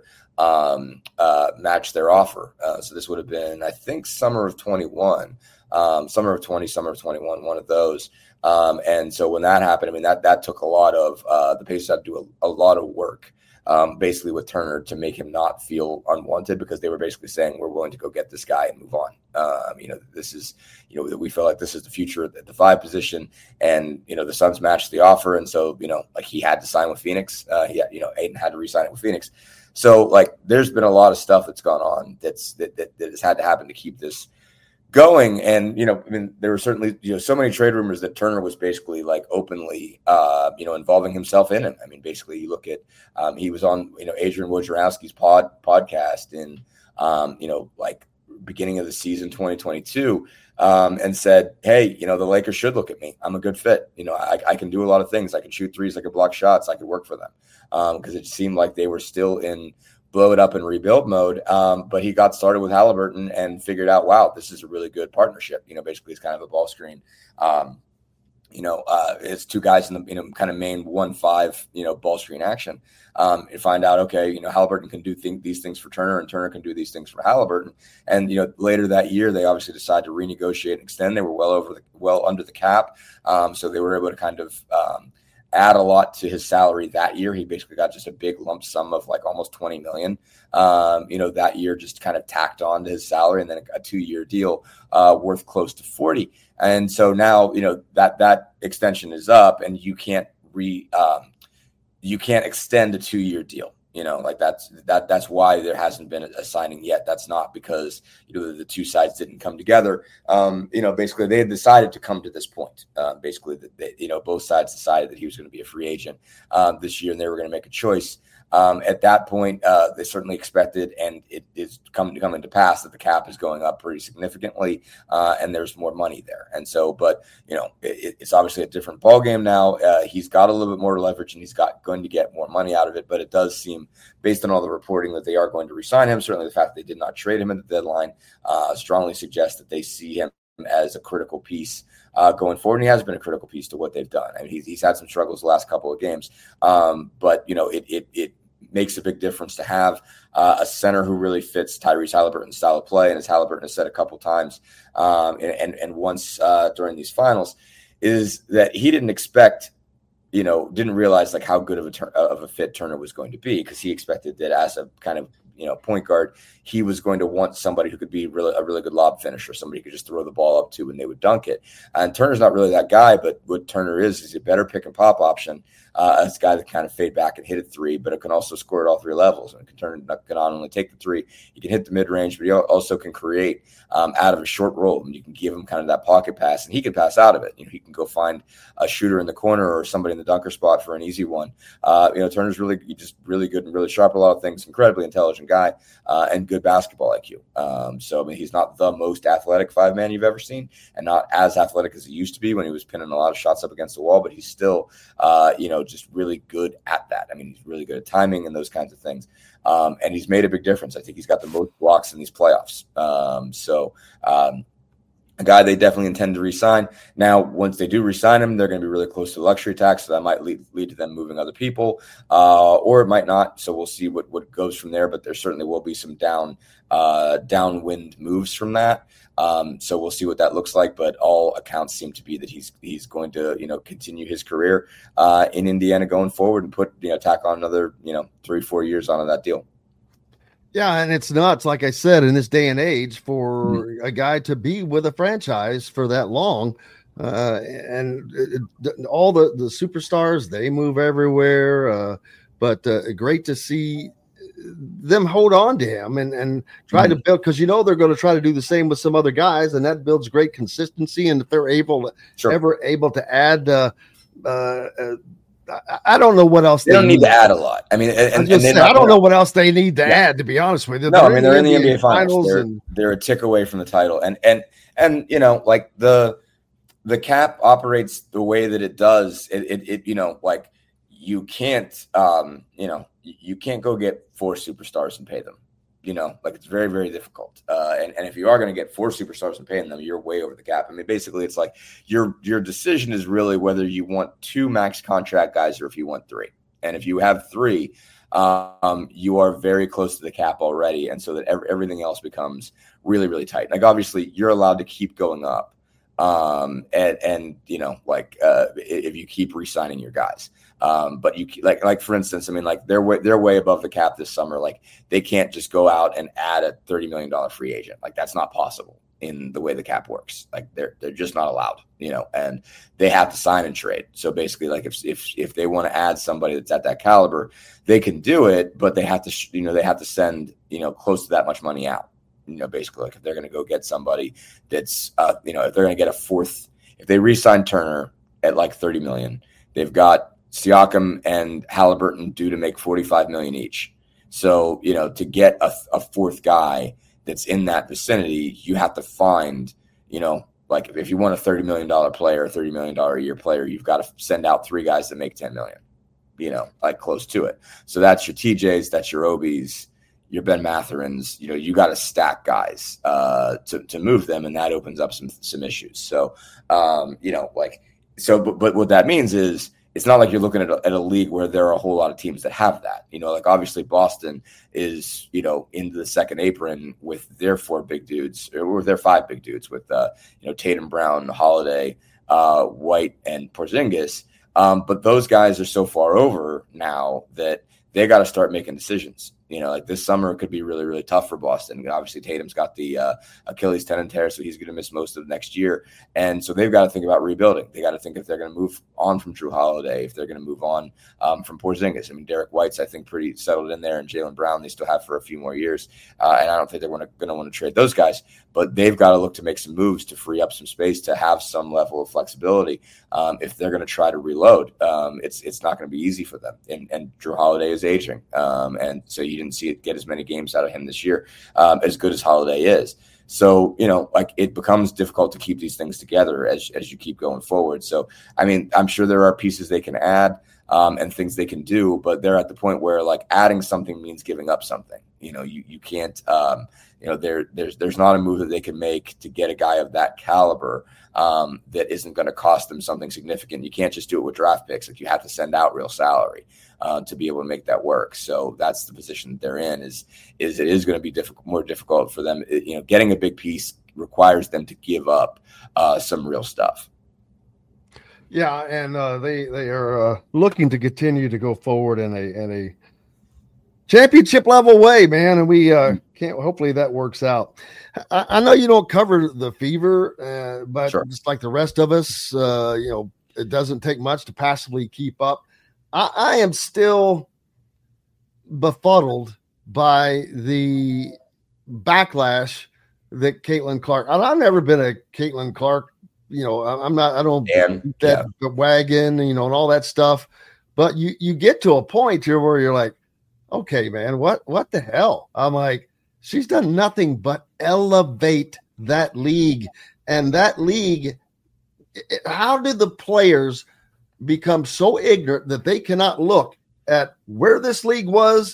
offer. So this would have been, I think, summer of 21, summer of 20, summer of 21, one of those. And so when that happened, I mean, that took a lot of the Pacers had to do a lot of work. Basically with Turner to make him not feel unwanted, because they were basically saying, we're willing to go get this guy and move on. This is, we feel like this is the future at the 5 position, and, the Suns matched the offer. And so, he had to sign with Phoenix. Ayton had to re-sign it with Phoenix. So there's been a lot of stuff that's gone on that has had to happen to keep this going. And, there were certainly, so many trade rumors that Turner was basically openly, involving himself in it. I mean, basically you look at, he was on, Adrian Wojnarowski's podcast in, beginning of the season, 2022, and said, hey, the Lakers should look at me. I'm a good fit. I can do a lot of things. I can shoot threes. I can block shots. I could work for them. Because it seemed like they were still in blow it up and rebuild mode. But he got started with Halliburton and figured out, wow, this is a really good partnership. Basically it's kind of a ball screen. It's two guys in the, kind of main 1-5, ball screen action. And find out, okay, Halliburton can do these things for Turner, and Turner can do these things for Halliburton. And, later that year, they obviously decided to renegotiate and extend. They were well under the cap. So they were able to kind of, add a lot to his salary that year. He basically got just a big lump sum of almost $20 million, that year, just kind of tacked on to his salary, and then a 2-year deal worth close to 40. And so now, that extension is up, and you can't extend a 2-year deal. That's why there hasn't been a signing yet. That's not because the two sides didn't come together. Basically they had decided to come to this point. Basically, both sides decided that he was going to be a free agent this year, and they were going to make a choice. At that point, they certainly expected, and it is coming to pass, that the cap is going up pretty significantly, and there's more money there. And so, but it's obviously a different ballgame now. He's got a little bit more leverage, and he's going to get more money out of it. But it does seem, based on all the reporting, that they are going to re-sign him. Certainly, the fact that they did not trade him at the deadline strongly suggests that they see him as a critical piece going forward. And he has been a critical piece to what they've done. I mean, he's had some struggles the last couple of games, but it makes a big difference to have a center who really fits Tyrese Halliburton's style of play. And as Halliburton has said a couple times and once during these finals, is that he didn't expect, didn't realize like how good of a fit Turner was going to be, because he expected that as a kind of point guard, he was going to want somebody who could be a really good lob finisher, somebody who could just throw the ball up to and they would dunk it. And Turner's not really that guy, but what Turner is a better pick and pop option. As a guy that kind of fade back and hit a three, but it can also score at all three levels. And it can not only take the three, he can hit the mid range, but he also can create out of a short roll. And you can give him kind of that pocket pass, and he can pass out of it. He can go find a shooter in the corner or somebody in the dunker spot for an easy one. Turner's really good and really sharp at a lot of things. Incredibly intelligent guy and good basketball IQ. So he's not the most athletic 5-man you've ever seen, and not as athletic as he used to be when he was pinning a lot of shots up against the wall. But he's still, just really good at that. I mean, he's really good at timing and those kinds of things. And he's made a big difference. I think he's got the most blocks in these playoffs. A guy they definitely intend to re-sign. Now, once they do re-sign him, they're going to be really close to the luxury tax, so that might lead to them moving other people, or it might not. So we'll see what goes from there, but there certainly will be some downwind moves from that. So we'll see what that looks like, but all accounts seem to be that he's going to, continue his career in Indiana going forward and put, tack on another, 3-4 years onto that deal. Yeah, and it's nuts, like I said, in this day and age for a guy to be with a franchise for that long. All the superstars, they move everywhere. But great to see them hold on to him and try to build, because they're going to try to do the same with some other guys, and that builds great consistency. And if they're ever able to add I don't know what else they don't need to add a lot. I mean, I don't know what else they need to add, to be honest with you. No, they're in the NBA finals. They're a tick away from the title. And like the cap operates the way that it does. You can't, you can't go get 4 superstars and pay them. It's very, very difficult. And if you are going to get 4 superstars and paying them, you're way over the cap. I mean, basically, it's like your decision is really whether you want 2 max contract guys or if you want 3. And if you have 3, you are very close to the cap already. And so that everything else becomes really, really tight. Like, obviously, you're allowed to keep going up. If you keep re-signing your guys. But you like for instance, I mean, like they're way above the cap this summer. Like they can't just go out and add a $30 million free agent. Like that's not possible in the way the cap works. Like they're just not allowed, and they have to sign and trade. So basically, like if they want to add somebody that's at that caliber, they can do it, but they have to, they have to send, close to that much money out. Basically, like if they're going to go get somebody that's, if they're going to get a fourth, if they re-sign Turner at like $30 million, they've got Siakam and Halliburton due to make $45 million each. So, to get a fourth guy that's in that vicinity, you have to find, like if you want a $30 million player, $30 million a year player, you've got to send out 3 guys that make $10 million, like close to it. So that's your TJs, that's your Obies, your Ben Matherins. You got to stack guys to move them, and that opens up some issues. So, but what that means is, it's not like you're looking at a league where there are a whole lot of teams that have that. Like obviously Boston is, into the second apron with their 4 big dudes, or their 5 big dudes with, Tatum, Brown, Holiday, White, and Porzingis. But those guys are so far over now that they got to start making decisions. Like this summer could be really, really tough for Boston. Obviously, Tatum's got the Achilles tendon tear, so he's going to miss most of next year. And so they've got to think about rebuilding. They got to think if they're going to move on from Drew Holiday, if they're going to move on from Porzingis. I mean, Derek White's, I think, pretty settled in there, and Jaylen Brown they still have for a few more years. And I don't think they're going to want to trade those guys. But they've got to look to make some moves to free up some space to have some level of flexibility if they're going to try to reload. It's not going to be easy for them. And Drew Holiday is aging. And so you didn't see it get as many games out of him this year, as good as Holiday is. So, like it becomes difficult to keep these things together as you keep going forward. So, I mean, I'm sure there are pieces they can add. and things they can do, but they're at the point where like adding something means giving up something. You can't, there's not a move that they can make to get a guy of that caliber that isn't going to cost them something significant. You can't just do it with draft picks. Like you have to send out real salary to be able to make that work. So that's the position that they're in. Is it is going to be more difficult for them. Getting a big piece requires them to give up some real stuff. Yeah, and they are looking to continue to go forward in a championship level way, man, and we can't. Hopefully that works out. I know you don't cover the Fever, but Sure. Just like the rest of us, it doesn't take much to passively keep up. I am still befuddled by the backlash that Caitlin Clark. I've never been a Caitlin Clark. I'm not. I don't that wagon, and all that stuff. But you get to a point here where you're like, okay, man, what the hell? I'm like, she's done nothing but elevate that league. And that league, how did the players become so ignorant that they cannot look at where this league was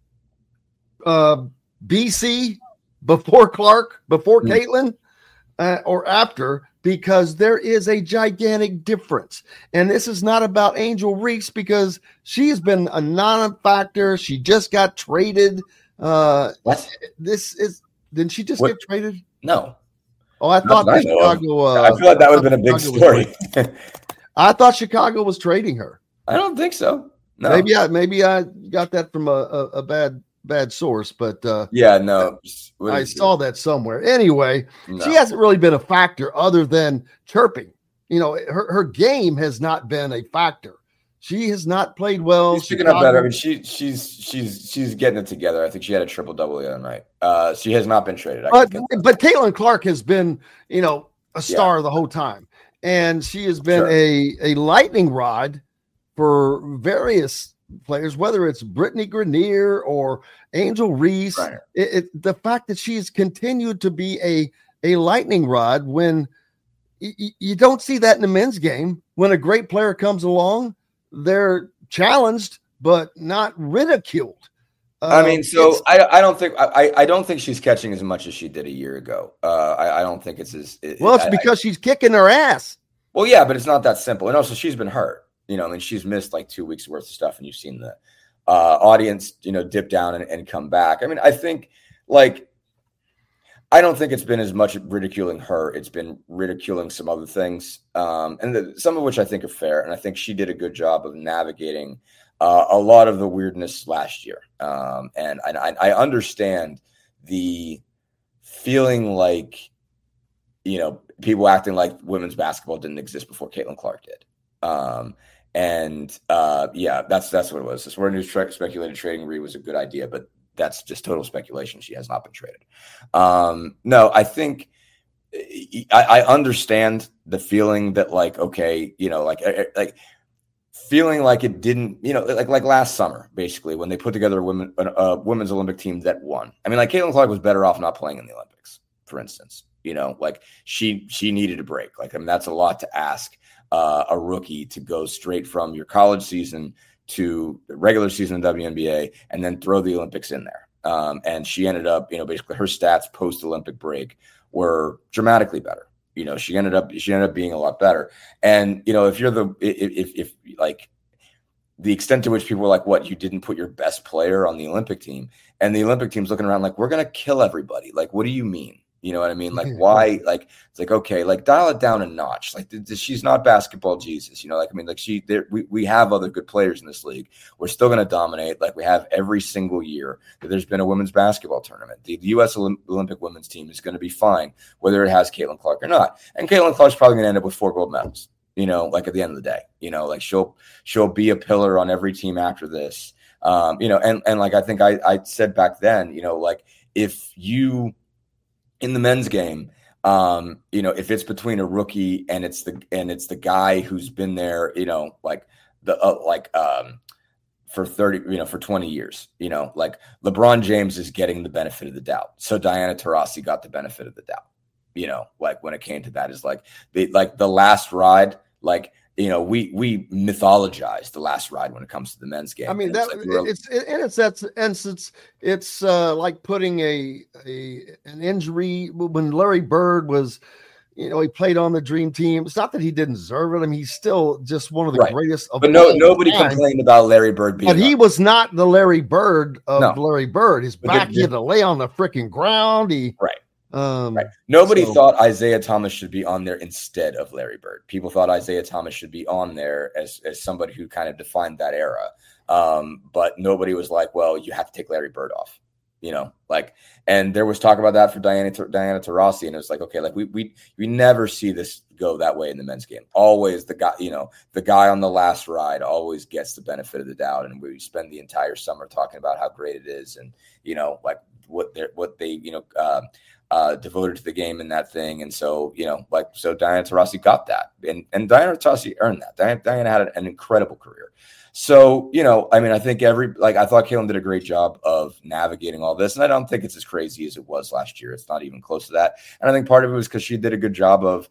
BC, before Clark, before Caitlin, or after? Because there is a gigantic difference. And this is not about Angel Reese because she has been a non-factor. She just got traded. What? Didn't she just get traded? No. Oh, I thought that Chicago. I feel like that would have been a big story. I thought Chicago was trading her. I don't think so. No. Maybe I got that from a bad source, but no. I saw that somewhere. Anyway, No. She hasn't really been a factor other than chirping. Her game has not been a factor. She has not played well. She's picking up better. I mean, she's getting it together. I think she had a triple-double the other night. She has not been traded. But Caitlin Clark has been, a star the whole time, and she has been a lightning rod for various players, whether it's Brittany Grenier or Angel Reese. Right. The fact that she's continued to be a lightning rod when you don't see that in the men's game. When a great player comes along, they're challenged but not ridiculed. I don't think she's catching as much as she did a year ago. I don't think it's as it's because she's kicking her ass. Well, yeah, but it's not that simple. And also, she's been hurt. She's missed like 2 weeks worth of stuff, and you've seen the audience, dip down and come back. I mean, I think I don't think it's been as much ridiculing her. It's been ridiculing some other things, some of which I think are fair. And I think she did a good job of navigating a lot of the weirdness last year. And I understand the feeling like, people acting like women's basketball didn't exist before Caitlin Clark did. That's what it was. This word news speculated trading Ree was a good idea, but that's just total speculation. She has not been traded. No, I think I understand the feeling that feeling like it didn't, like last summer, basically, when they put together a women's Olympic team that won. I mean, like Caitlin Clark was better off not playing in the Olympics, for instance. She needed a break. That's a lot to ask a rookie to go straight from your college season to the regular season of WNBA and then throw the Olympics in there. And she ended up, basically her stats post-Olympic break were dramatically better. She ended up being a lot better. And, if the extent to which people were like, what, you didn't put your best player on the Olympic team, and the Olympic team's looking around like, we're going to kill everybody. Like, what do you mean? You know what I mean? Like, why? Like, it's like, okay, like dial it down a notch. Like, she's not basketball Jesus. We have other good players in this league. We're still going to dominate. Like we have every single year that there's been a women's basketball tournament. The U.S. Olympic women's team is going to be fine, whether it has Caitlin Clark or not. And Caitlin Clark's probably going to end up with 4 gold medals. At the end of the day, she'll be a pillar on every team after this. I think I said back then, if you, in the men's game, if it's between a rookie and it's the guy who's been there, for 20 years, like LeBron James is getting the benefit of the doubt. So Diana Taurasi got the benefit of the doubt, when it came to that is the last ride, we mythologize the last ride when it comes to the men's game. I mean, it's like putting an injury when Larry Bird was, he played on the dream team. It's not that he didn't deserve it. I mean, he's still just one of the greatest of but nobody complained about Larry Bird being. But he was not the Larry Bird of Larry Bird. His back, he had to lay on the freaking ground. Nobody thought Isaiah Thomas should be on there instead of Larry Bird. People thought Isaiah Thomas should be on there as somebody who kind of defined that era. But nobody was like, well, you have to take Larry Bird off, and there was talk about that for Diana Taurasi. And it was like, okay, like we never see this go that way in the men's game. Always the guy on the last ride always gets the benefit of the doubt. And we spend the entire summer talking about how great it is. And, like what they devoted to the game in that thing. And so, so Diana Taurasi got that, and Diana Taurasi earned that. Diana had an incredible career. So, I think I thought Caitlin did a great job of navigating all this. And I don't think it's as crazy as it was last year. It's not even close to that. And I think part of it was because she did a good job of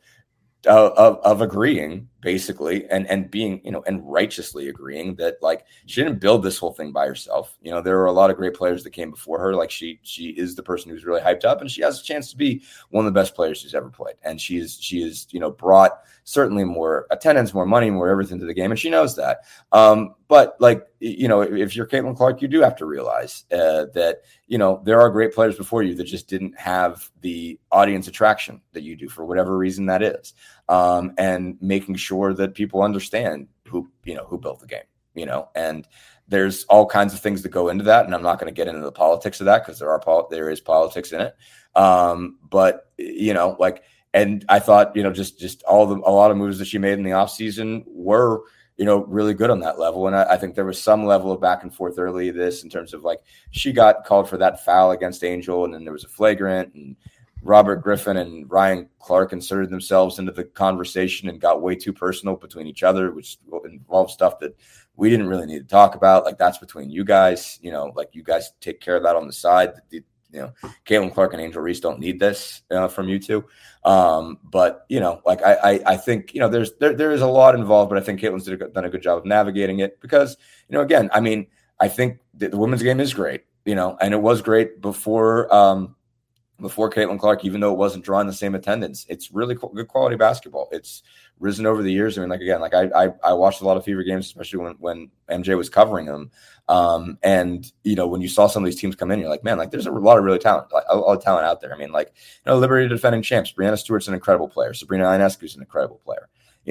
agreeing basically and being, and righteously agreeing that like she didn't build this whole thing by herself. There were a lot of great players that came before her. Like she is the person who's really hyped up, and she has a chance to be one of the best players she's ever played. And she is brought certainly more attendance, more money, more everything to the game. And she knows that. But like, if you're Caitlin Clark, you do have to realize that, there are great players before you that just didn't have the audience attraction that you do for whatever reason that is. And making sure that people understand who built the game, and there's all kinds of things that go into that. And I'm not going to get into the politics of that because there is politics in it. But and I thought, just a lot of moves that she made in the off season were, really good on that level. And I think there was some level of back and forth early this in terms of like, she got called for that foul against Angel, and then there was a flagrant, and Robert Griffin and Ryan Clark inserted themselves into the conversation and got way too personal between each other, which involved stuff that we didn't really need to talk about. Like, that's between you guys, like you guys take care of that on the side. Caitlin Clark and Angel Reese don't need this from you two. But I think, there is a lot involved, but I think Caitlin's done a good job of navigating it because, again, I think the women's game is great, and it was great before Caitlin Clark, even though it wasn't drawing the same attendance. It's really good quality basketball. It's risen over the years. I watched a lot of Fever games, especially when MJ was covering them. And when you saw some of these teams come in, you're like, man, like there's a lot of really talent, like a lot of talent out there. Liberty defending champs, Brianna Stewart's an incredible player. Sabrina Ionescu is an incredible player.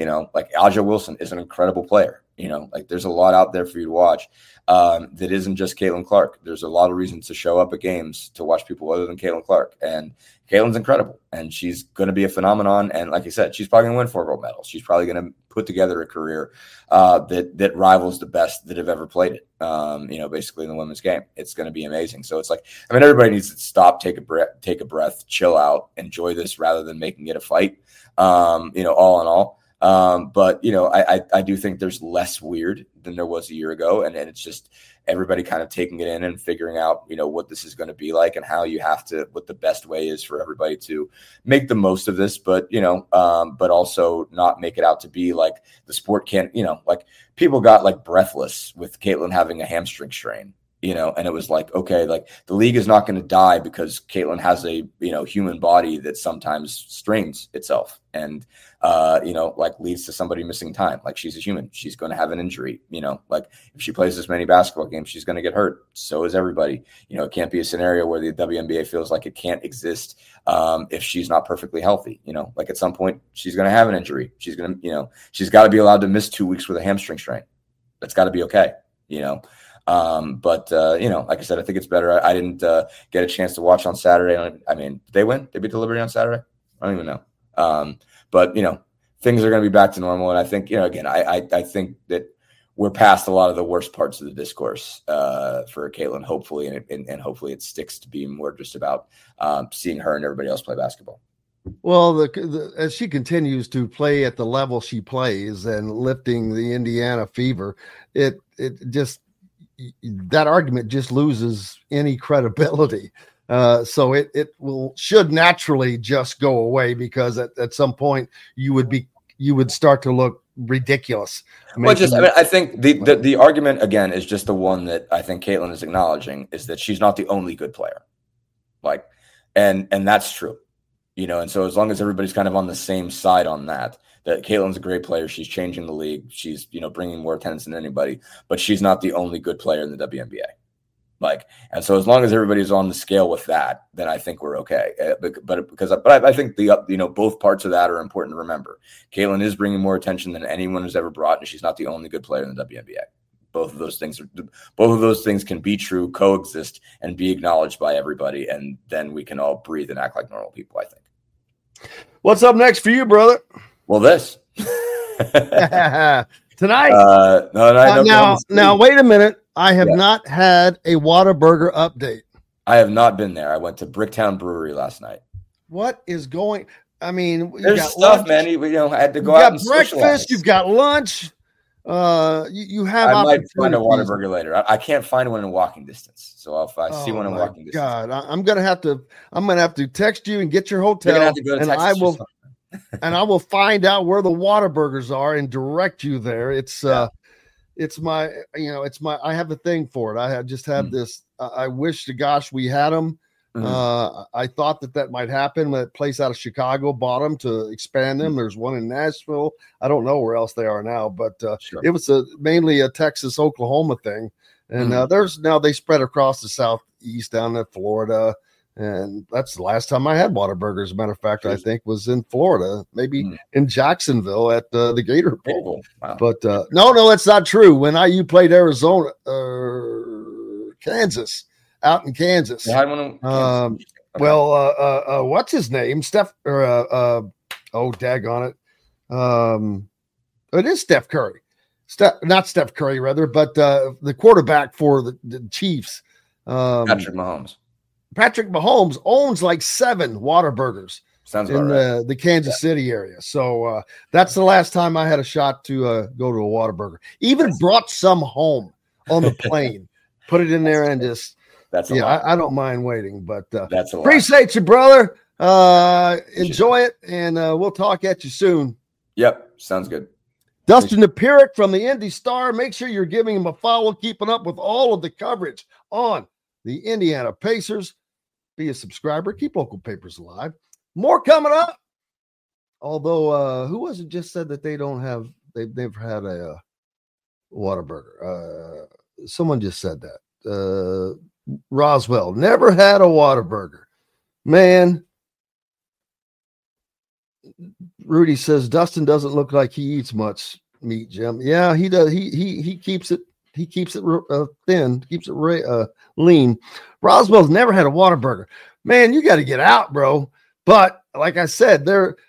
Aja Wilson is an incredible player. There's a lot out there for you to watch that isn't just Caitlin Clark. There's a lot of reasons to show up at games to watch people other than Caitlin Clark. And Caitlin's incredible, and she's going to be a phenomenon. And like I said, she's probably going to win 4 gold medals. She's probably going to put together a career that rivals the best that have ever played it, basically in the women's game. It's going to be amazing. So it's like, everybody needs to stop, take a breath, chill out, enjoy this rather than making it a fight, all in all. But I do think there's less weird than there was a year ago. And it's just everybody kind of taking it in and figuring out, what this is going to be like and how you have to, what the best way is for everybody to make the most of this, but also not make it out to be like the sport can't, like people got like breathless with Caitlin having a hamstring strain. And it was like, okay, like the league is not going to die because Caitlin has a, human body that sometimes strains itself and, leads to somebody missing time. Like, she's a human. She's going to have an injury, like if she plays this many basketball games, she's going to get hurt. So is everybody. It can't be a scenario where the WNBA feels like it can't exist if she's not perfectly healthy. Like at some point she's going to have an injury. She's going to, she's got to be allowed to miss 2 weeks with a hamstring strain. That's got to be okay, But like I said, I think it's better. I didn't get a chance to watch on Saturday. Did they win? They beat the Liberty on Saturday? I don't even know. But things are going to be back to normal. And I think, again, I think that we're past a lot of the worst parts of the discourse for Caitlin, hopefully, and hopefully it sticks to being more just about seeing her and everybody else play basketball. Well, as she continues to play at the level she plays and lifting the Indiana Fever, it just, that argument just loses any credibility. So it should naturally just go away because at some point you would start to look ridiculous. Well, I think the argument again is just the one that I think Caitlin is acknowledging, is that she's not the only good player. Like, and that's true, and so as long as everybody's kind of on the same side on that Caitlin's a great player. She's changing the league. She's, bringing more attendance than anybody, but she's not the only good player in the WNBA. Like, and so as long as everybody's on the scale with that, then I think we're okay. But I think both parts of that are important to remember. Caitlin is bringing more attention than anyone has ever brought, and she's not the only good player in the WNBA. Both of those things can be true, coexist, and be acknowledged by everybody, and then we can all breathe and act like normal people, I think. What's up next for you, brother? Well, this tonight. Now, wait a minute. I have not had a Whataburger update. I have not been there. I went to Bricktown Brewery last night. What is going? I mean, there's stuff, lunch. Man. I had to go out and breakfast. Socialize. You've got lunch. You have. I might find a Whataburger later. I can't find one in walking distance. So if I see one in walking distance, God, I'm gonna have to text you and get your hotel, and I will. And I will find out where the Whataburgers are and direct you there. It's my, I have a thing for it. I just have this. I wish to gosh we had them. I thought that might happen. That place out of Chicago bought them to expand them. There's one in Nashville. I don't know where else they are now, but it was mainly a Texas, Oklahoma thing. And they spread across the Southeast down to Florida. And that's the last time I had Whataburger. As a matter of fact, I think was in Florida, maybe in Jacksonville at the Gator Bowl. Wow. But no, that's not true. When IU played Arizona, Kansas, out in Kansas. What's his name? Steph or daggone it. It is Steph Curry. Not Steph Curry, rather, but the quarterback for the Chiefs. Patrick Mahomes owns like 7 Whataburgers in the Kansas City area. So that's the last time I had a shot to go to a Whataburger. Even brought some home on the plane, put it in there, and just I don't mind waiting. But that's appreciate you, brother. Enjoy it, and we'll talk at you soon. Yep, sounds good. Dustin Napiric from the Indy Star. Make sure you're giving him a follow, keeping up with all of the coverage on the Indiana Pacers. Be a subscriber. Keep local papers alive. More coming up. Although, who was it just said that they've never had a Whataburger? Someone just said that. Roswell never had a Whataburger. Man, Rudy says Dustin doesn't look like he eats much meat, Jim. Yeah, he does. He keeps it. He keeps it thin, keeps it lean. Roswell's never had a Whataburger. Man, you got to get out, bro. But like I said,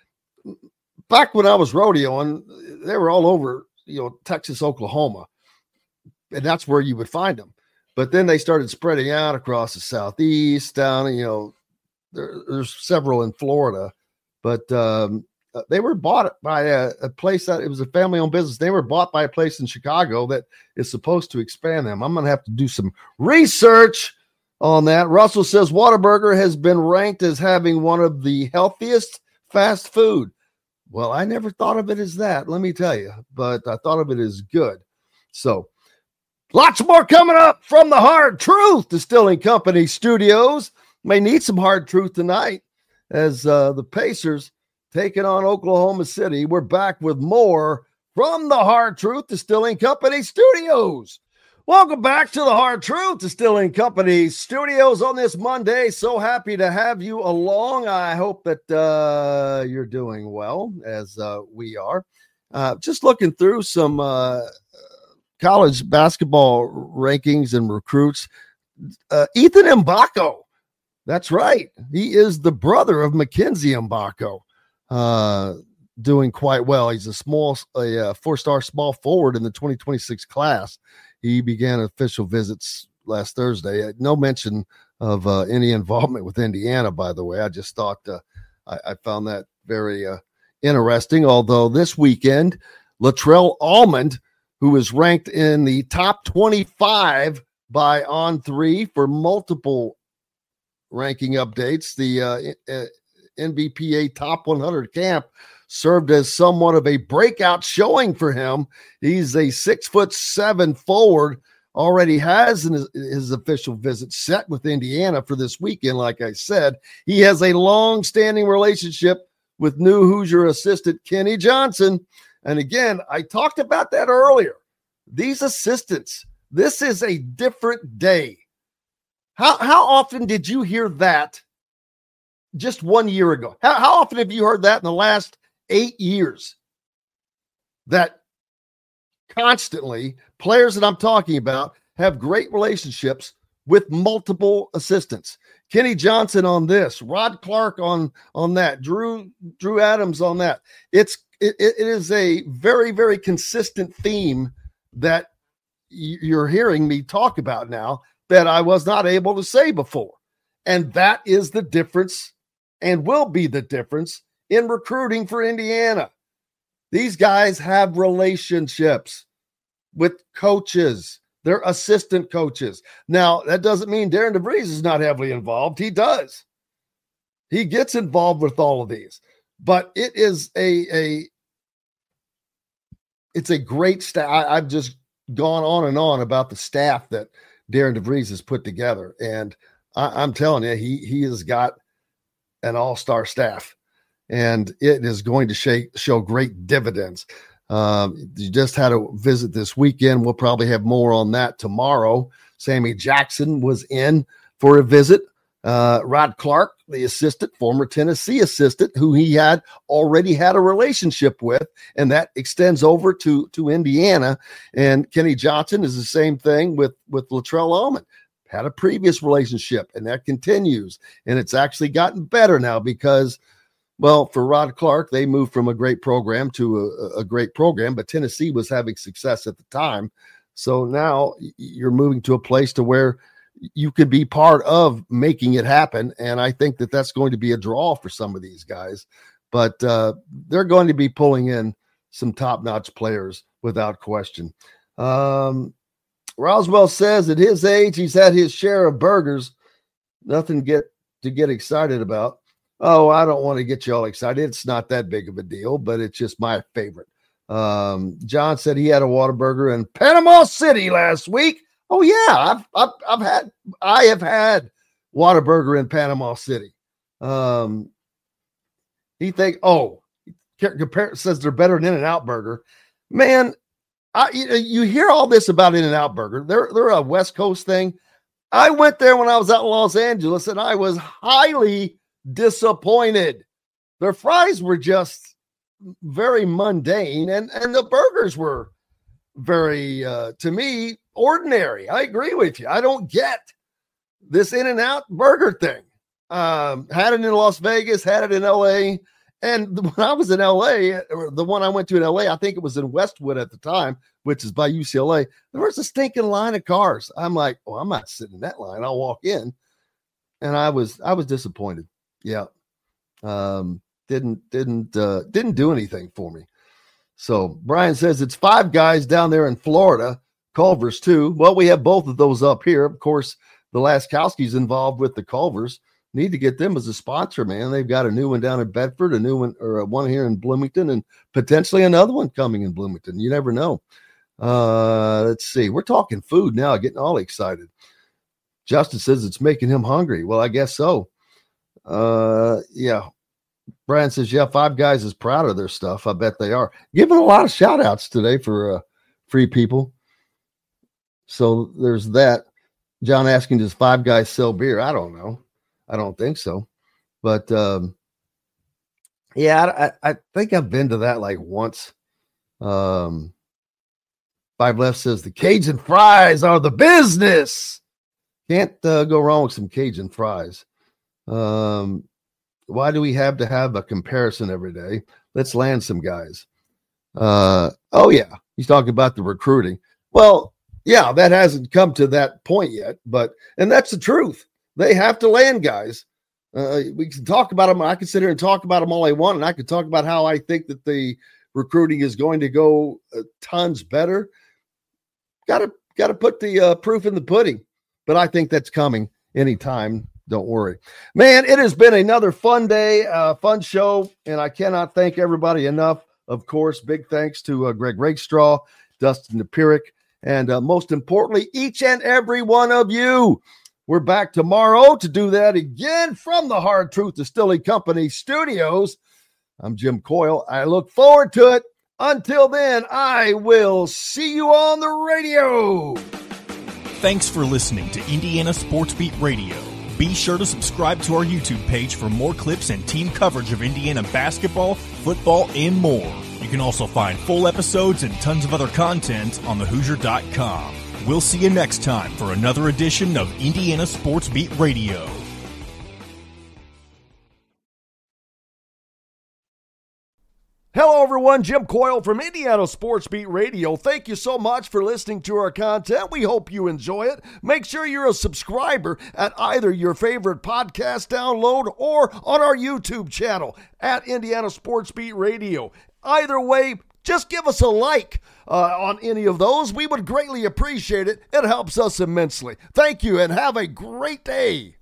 back when I was rodeoing, they were all over, Texas, Oklahoma, and that's where you would find them. But then they started spreading out across the Southeast, down, there's several in Florida, but they were bought by a place that it was a family-owned business. They were bought by a place in Chicago that is supposed to expand them. I'm going to have to do some research on that. Russell says Whataburger has been ranked as having one of the healthiest fast food. Well, I never thought of it as that, let me tell you, but I thought of it as good. So lots more coming up from the Hard Truth Distilling Company studios. May need some hard truth tonight as the Pacers taking on Oklahoma City. We're back with more from the Hard Truth Distilling Company studios. Welcome back to the Hard Truth Distilling Company studios on this Monday. So happy to have you along. I hope that you're doing well, as we are. Just looking through some college basketball rankings and recruits. Ethan Mbako. That's right. He is the brother of Mackenzie Mbako. Doing quite well. He's a 4-star small forward in the 2026 class. He began official visits last Thursday. No mention of any involvement with Indiana, by the way. I just thought I found that very interesting. Although this weekend, Latrell Almond, who is ranked in the top 25 by On3 for multiple ranking updates, the NBPA Top 100 camp served as somewhat of a breakout showing for him. He's a 6'7" forward, already has his official visit set with Indiana for this weekend. Like I said, he has a long-standing relationship with new Hoosier assistant Kenny Johnson. And again, I talked about that earlier. These assistants, this is a different day. How often did you hear that just 1 year ago? How often have you heard that in the last 8 years? That constantly players that I'm talking about have great relationships with multiple assistants. Kenny Johnson on this, Rod Clark on that, Drew Adams on that. It is a very, very consistent theme that you're hearing me talk about now that I was not able to say before. And that is the difference and will be the difference in recruiting for Indiana. These guys have relationships with coaches. They're assistant coaches. Now, that doesn't mean Darren DeVries is not heavily involved. He does. He gets involved with all of these. But it is it's a great staff. I've just gone on and on about the staff that Darren DeVries has put together. And I'm telling you, he has got an all-star staff. And it is going to show great dividends. You just had a visit this weekend. We'll probably have more on that tomorrow. Sammy Jackson was in for a visit. Rod Clark, the assistant, former Tennessee assistant, who he had already had a relationship with, and that extends over to Indiana. And Kenny Johnson is the same thing with Latrell Ullman. Had a previous relationship, and that continues. And it's actually gotten better now because, well, for Rod Clark, they moved from a great program to a great program, but Tennessee was having success at the time. So now you're moving to a place to where you could be part of making it happen. And I think that that's going to be a draw for some of these guys, but they're going to be pulling in some top-notch players without question. Roswell says at his age, he's had his share of burgers. Nothing to get excited about. Oh, I don't want to get you all excited. It's not that big of a deal, but it's just my favorite. John said he had a Whataburger in Panama City last week. Oh yeah, I have had Whataburger in Panama City. Says they're better than In-N-Out Burger. Man, you hear all this about In-N-Out Burger. They're a West Coast thing. I went there when I was out in Los Angeles, and I was highly disappointed. Their fries were just very mundane, and the burgers were very, to me, ordinary. I agree with you. I don't get this In-N-Out Burger thing. Had it in Las Vegas, had it in LA. And when I was in LA, or the one I went to in LA, I think it was in Westwood at the time, which is by UCLA. There was a stinking line of cars. I'm like, oh, I'm not sitting in that line. I'll walk in. And I was disappointed. Yeah. Didn't do anything for me. So Brian says it's Five Guys down there in Florida, Culver's too. Well, we have both of those up here. Of course, the Laskowski's involved with the Culver's. Need to get them as a sponsor, man. They've got a new one down in Bedford, a new one, or one here in Bloomington, and potentially another one coming in Bloomington. You never know. Let's see. We're talking food now, getting all excited. Justin says it's making him hungry. Well, I guess so. Yeah. Brian says, yeah, Five Guys is proud of their stuff. I bet they are. Giving a lot of shout outs today for free people. So there's that. John asking, does Five Guys sell beer? I don't know. I don't think so. But yeah, I think I've been to that like once. Five Left says the Cajun fries are the business. Can't go wrong with some Cajun fries. Why do we have to have a comparison every day? Let's land some guys. Oh, yeah. He's talking about the recruiting. Well, yeah, that hasn't come to that point yet. And that's the truth. They have to land guys. We can talk about them. I can sit here and talk about them all I want, and I could talk about how I think that the recruiting is going to go tons better. Got to put the proof in the pudding. But I think that's coming anytime Don't worry. Man, it has been another fun day, fun show, and I cannot thank everybody enough. Of course, big thanks to Greg Rakestraw, Dustin Napirik, and most importantly, each and every one of you. We're back tomorrow to do that again from the Hard Truth Distilling Company studios. I'm Jim Coyle. I look forward to it. Until then, I will see you on the radio. Thanks for listening to Indiana Sports Beat Radio. Be sure to subscribe to our YouTube page for more clips and team coverage of Indiana basketball, football, and more. You can also find full episodes and tons of other content on thehoosier.com. We'll see you next time for another edition of Indiana Sports Beat Radio. Hello, everyone. Jim Coyle from Indiana Sports Beat Radio. Thank you so much for listening to our content. We hope you enjoy it. Make sure you're a subscriber at either your favorite podcast download or on our YouTube channel at Indiana Sports Beat Radio. Either way, just give us a like on any of those. We would greatly appreciate it. It helps us immensely. Thank you and have a great day.